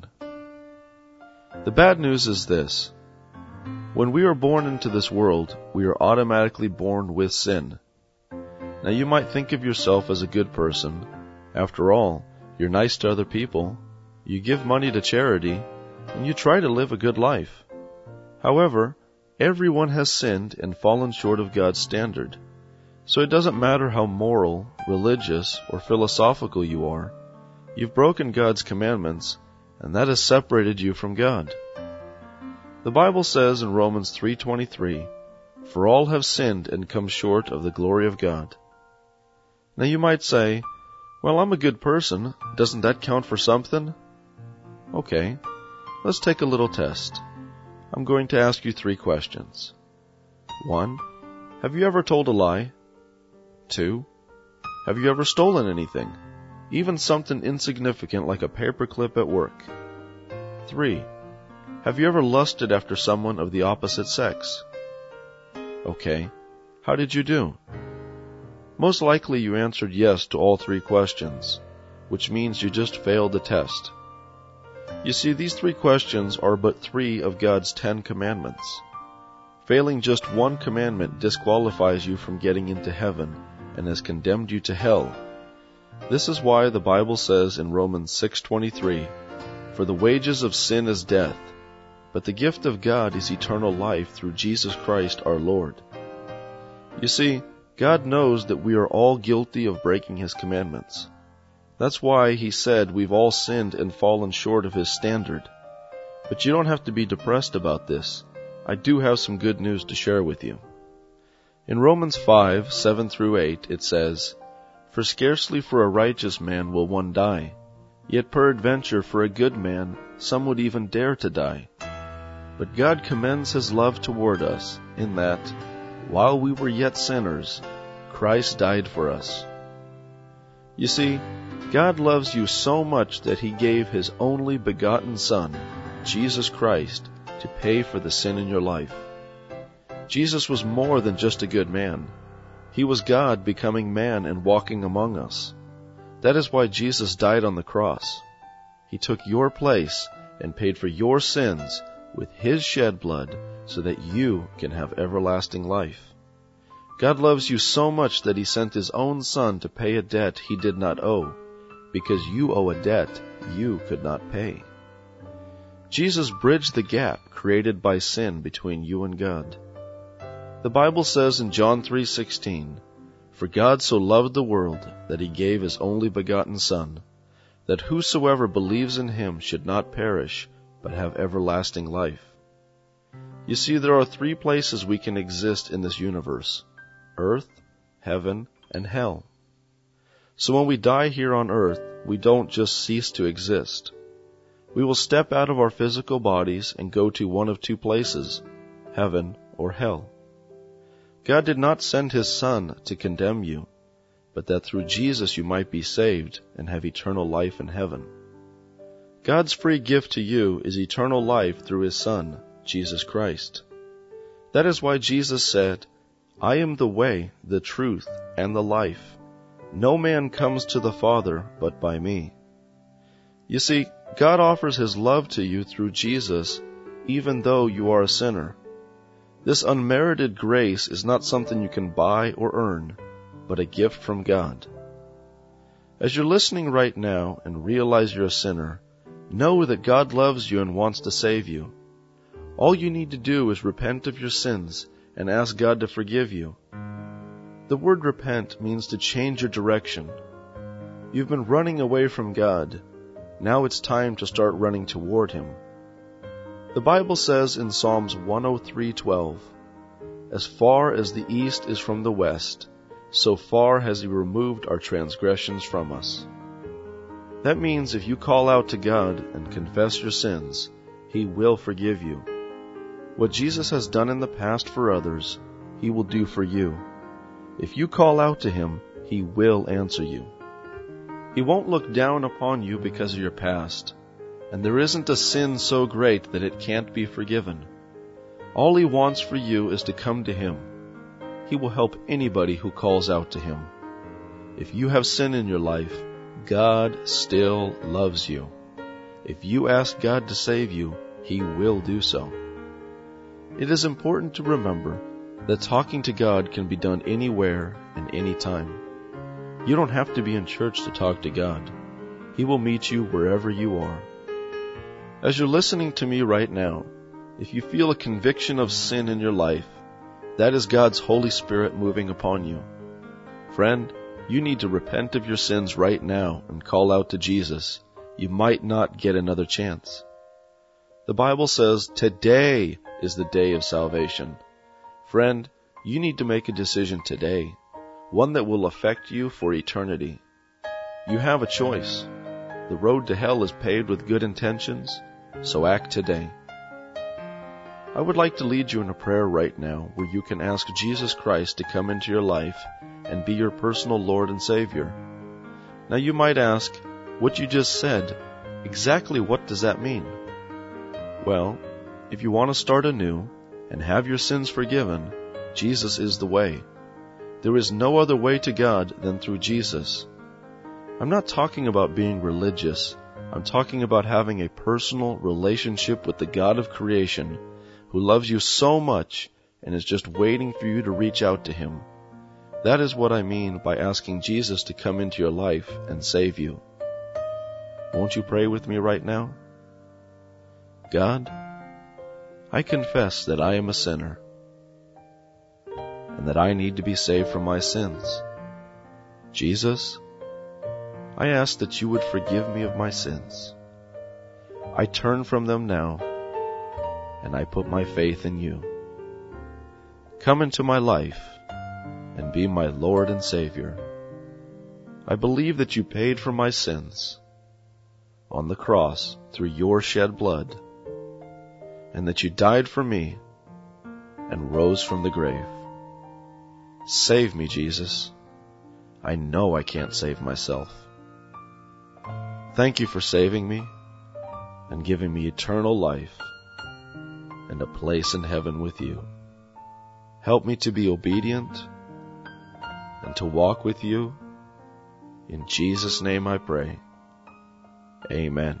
The bad news is this. When we are born into this world, we are automatically born with sin. Now you might think of yourself as a good person. After all, you're nice to other people, you give money to charity, and you try to live a good life. However, everyone has sinned and fallen short of God's standard. So it doesn't matter how moral, religious, or philosophical you are. You've broken God's commandments, and that has separated you from God. The Bible says in Romans three twenty-three, "For all have sinned and come short of the glory of God." Now you might say, "Well, I'm a good person. Doesn't that count for something?" Okay, let's take a little test. I'm going to ask you three questions. One, have you ever told a lie? Two, have you ever stolen anything? Even something insignificant like a paperclip at work. Three, have you ever lusted after someone of the opposite sex? Okay, how did you do? Most likely you answered yes to all three questions, which means you just failed the test. You see, these three questions are but three of God's Ten Commandments. Failing just one commandment disqualifies you from getting into heaven and has condemned you to hell. This is why the Bible says in Romans six twenty-three, "For the wages of sin is death, but the gift of God is eternal life through Jesus Christ our Lord." You see, God knows that we are all guilty of breaking His commandments. That's why He said we've all sinned and fallen short of His standard. But you don't have to be depressed about this. I do have some good news to share with you. In Romans five, seven through eight, it says, "For scarcely for a righteous man will one die, yet peradventure for a good man some would even dare to die. But God commends His love toward us, in that, while we were yet sinners, Christ died for us." You see, God loves you so much that He gave His only begotten Son, Jesus Christ, to pay for the sin in your life. Jesus was more than just a good man. He was God becoming man and walking among us. That is why Jesus died on the cross. He took your place and paid for your sins with His shed blood so that you can have everlasting life. God loves you so much that He sent His own Son to pay a debt He did not owe, because you owe a debt you could not pay. Jesus bridged the gap created by sin between you and God. The Bible says in John three sixteen, "For God so loved the world that He gave His only begotten Son, that whosoever believes in Him should not perish, but have everlasting life." You see, there are three places we can exist in this universe: earth, heaven, and hell. So when we die here on earth, we don't just cease to exist. We will step out of our physical bodies and go to one of two places, heaven or hell. God did not send His Son to condemn you, but that through Jesus you might be saved and have eternal life in heaven. God's free gift to you is eternal life through His Son, Jesus Christ. That is why Jesus said, "I am the way, the truth, and the life. No man comes to the Father but by me." You see, God offers His love to you through Jesus, even though you are a sinner. This unmerited grace is not something you can buy or earn, but a gift from God. As you're listening right now and realize you're a sinner, know that God loves you and wants to save you. All you need to do is repent of your sins and ask God to forgive you. The word repent means to change your direction. You've been running away from God. Now it's time to start running toward Him. The Bible says in Psalms one oh three twelve, "As far as the east is from the west, so far has He removed our transgressions from us." That means if you call out to God and confess your sins, He will forgive you. What Jesus has done in the past for others, He will do for you. If you call out to Him, He will answer you. He won't look down upon you because of your past, and there isn't a sin so great that it can't be forgiven. All He wants for you is to come to Him. He will help anybody who calls out to Him. If you have sin in your life, God still loves you. If you ask God to save you, He will do so. It is important to remember that talking to God can be done anywhere and anytime. You don't have to be in church to talk to God. He will meet you wherever you are. As you're listening to me right now, if you feel a conviction of sin in your life, that is God's Holy Spirit moving upon you. Friend, you need to repent of your sins right now and call out to Jesus. You might not get another chance. The Bible says today is the day of salvation. Friend, you need to make a decision today, one that will affect you for eternity. You have a choice. The road to hell is paved with good intentions, so act today. I would like to lead you in a prayer right now where you can ask Jesus Christ to come into your life and be your personal Lord and Savior. Now you might ask, what you just said, exactly what does that mean? Well, if you want to start anew and have your sins forgiven, Jesus is the way. There is no other way to God than through Jesus. I'm not talking about being religious. I'm talking about having a personal relationship with the God of creation who loves you so much and is just waiting for you to reach out to Him. That is what I mean by asking Jesus to come into your life and save you. Won't you pray with me right now? God, I confess that I am a sinner and that I need to be saved from my sins. Jesus, I ask that you would forgive me of my sins. I turn from them now, and I put my faith in you. Come into my life and be my Lord and Savior. I believe that you paid for my sins on the cross through your shed blood, and that you died for me and rose from the grave. Save me, Jesus. I know I can't save myself. Thank you for saving me and giving me eternal life and a place in heaven with you. Help me to be obedient and to walk with you. In Jesus' name I pray. Amen.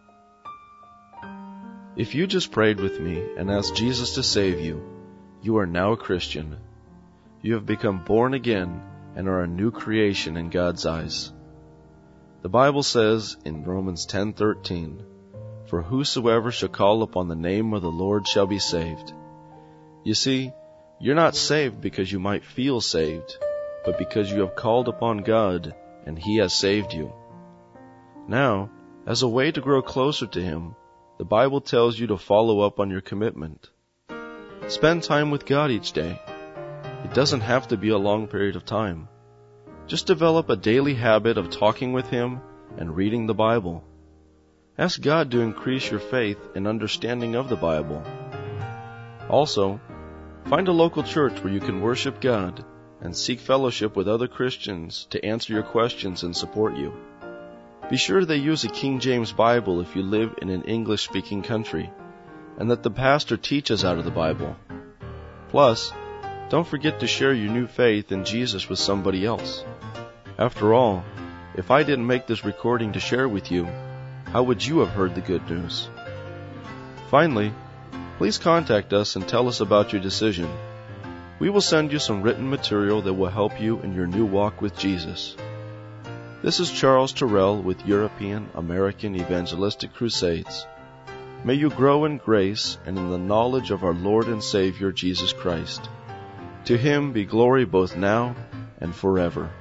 If you just prayed with me and asked Jesus to save you, you are now a Christian. You have become born again and are a new creation in God's eyes. The Bible says in Romans ten thirteen, "For whosoever shall call upon the name of the Lord shall be saved." You see, you're not saved because you might feel saved, but because you have called upon God and He has saved you. Now, as a way to grow closer to Him, the Bible tells you to follow up on your commitment. Spend time with God each day. It doesn't have to be a long period of time. Just develop a daily habit of talking with Him and reading the Bible. Ask God to increase your faith and understanding of the Bible. Also, find a local church where you can worship God and seek fellowship with other Christians to answer your questions and support you. Be sure they use a King James Bible if you live in an English-speaking country, and that the pastor teaches out of the Bible. Plus, don't forget to share your new faith in Jesus with somebody else. After all, if I didn't make this recording to share with you, how would you have heard the good news? Finally, please contact us and tell us about your decision. We will send you some written material that will help you in your new walk with Jesus. This is Charles Terrell with European American Evangelistic Crusades. May you grow in grace and in the knowledge of our Lord and Savior Jesus Christ. To Him be glory both now and forever.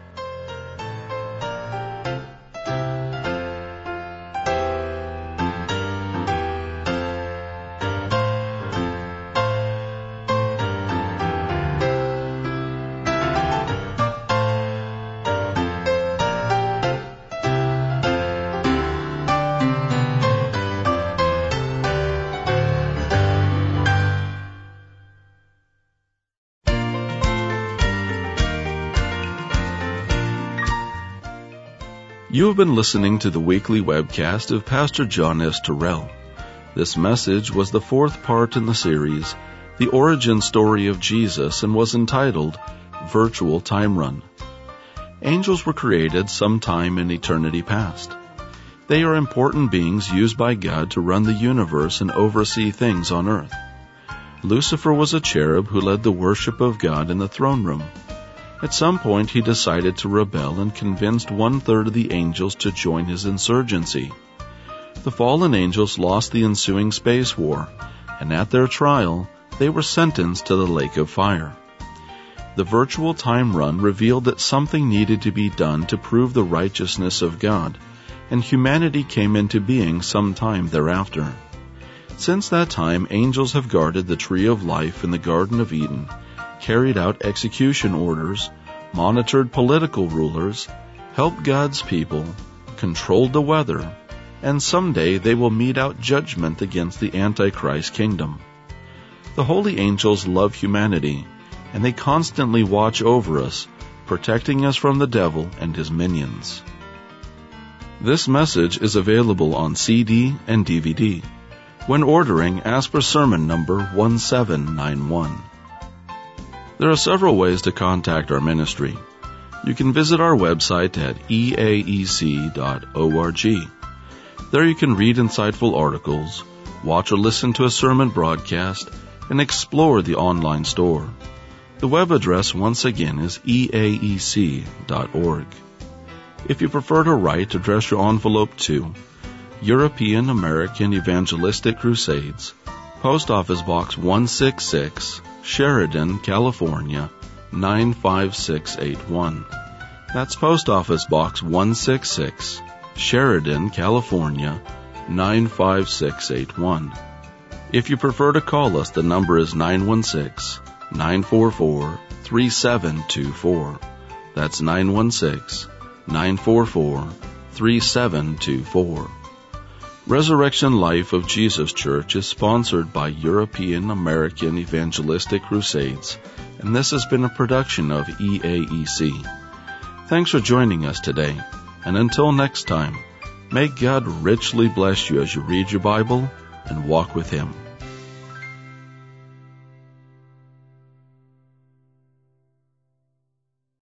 You have been listening to the weekly webcast of Pastor John S. Terrell. This message was the fourth part in the series, The Origin Story of Jesus, and was entitled Virtual Time Run. Angels were created sometime in eternity past. They are important beings used by God to run the universe and oversee things on earth. Lucifer was a cherub who led the worship of God in the throne room. At some point, he decided to rebel and convinced one-third of the angels to join his insurgency. The fallen angels lost the ensuing space war, and at their trial, they were sentenced to the lake of fire. The virtual time run revealed that something needed to be done to prove the righteousness of God, and humanity came into being sometime thereafter. Since that time, angels have guarded the tree of life in the Garden of Eden, carried out execution orders, monitored political rulers, helped God's people, controlled the weather, and someday they will mete out judgment against the Antichrist kingdom. The holy angels love humanity, and they constantly watch over us, protecting us from the devil and his minions. This message is available on C D and D V D. When ordering, ask for sermon number one seven nine one. There are several ways to contact our ministry. You can visit our website at e a e c dot org. There you can read insightful articles, watch or listen to a sermon broadcast, and explore the online store. The web address once again is e a e c dot org. If you prefer to write, address your envelope to European American Evangelistic Crusades, Post Office Box one sixty-six, Sheridan, California, nine five six eight one. That's Post Office Box one sixty-six, Sheridan, California, nine five six eight one. If you prefer to call us, the number is nine one six, nine four four, three seven two four. That's nine one six, nine four four, three seven two four. Resurrection Life of Jesus Church is sponsored by European American Evangelistic Crusades, and this has been a production of E A E C. Thanks for joining us today, and until next time, may God richly bless you as you read your Bible and walk with Him.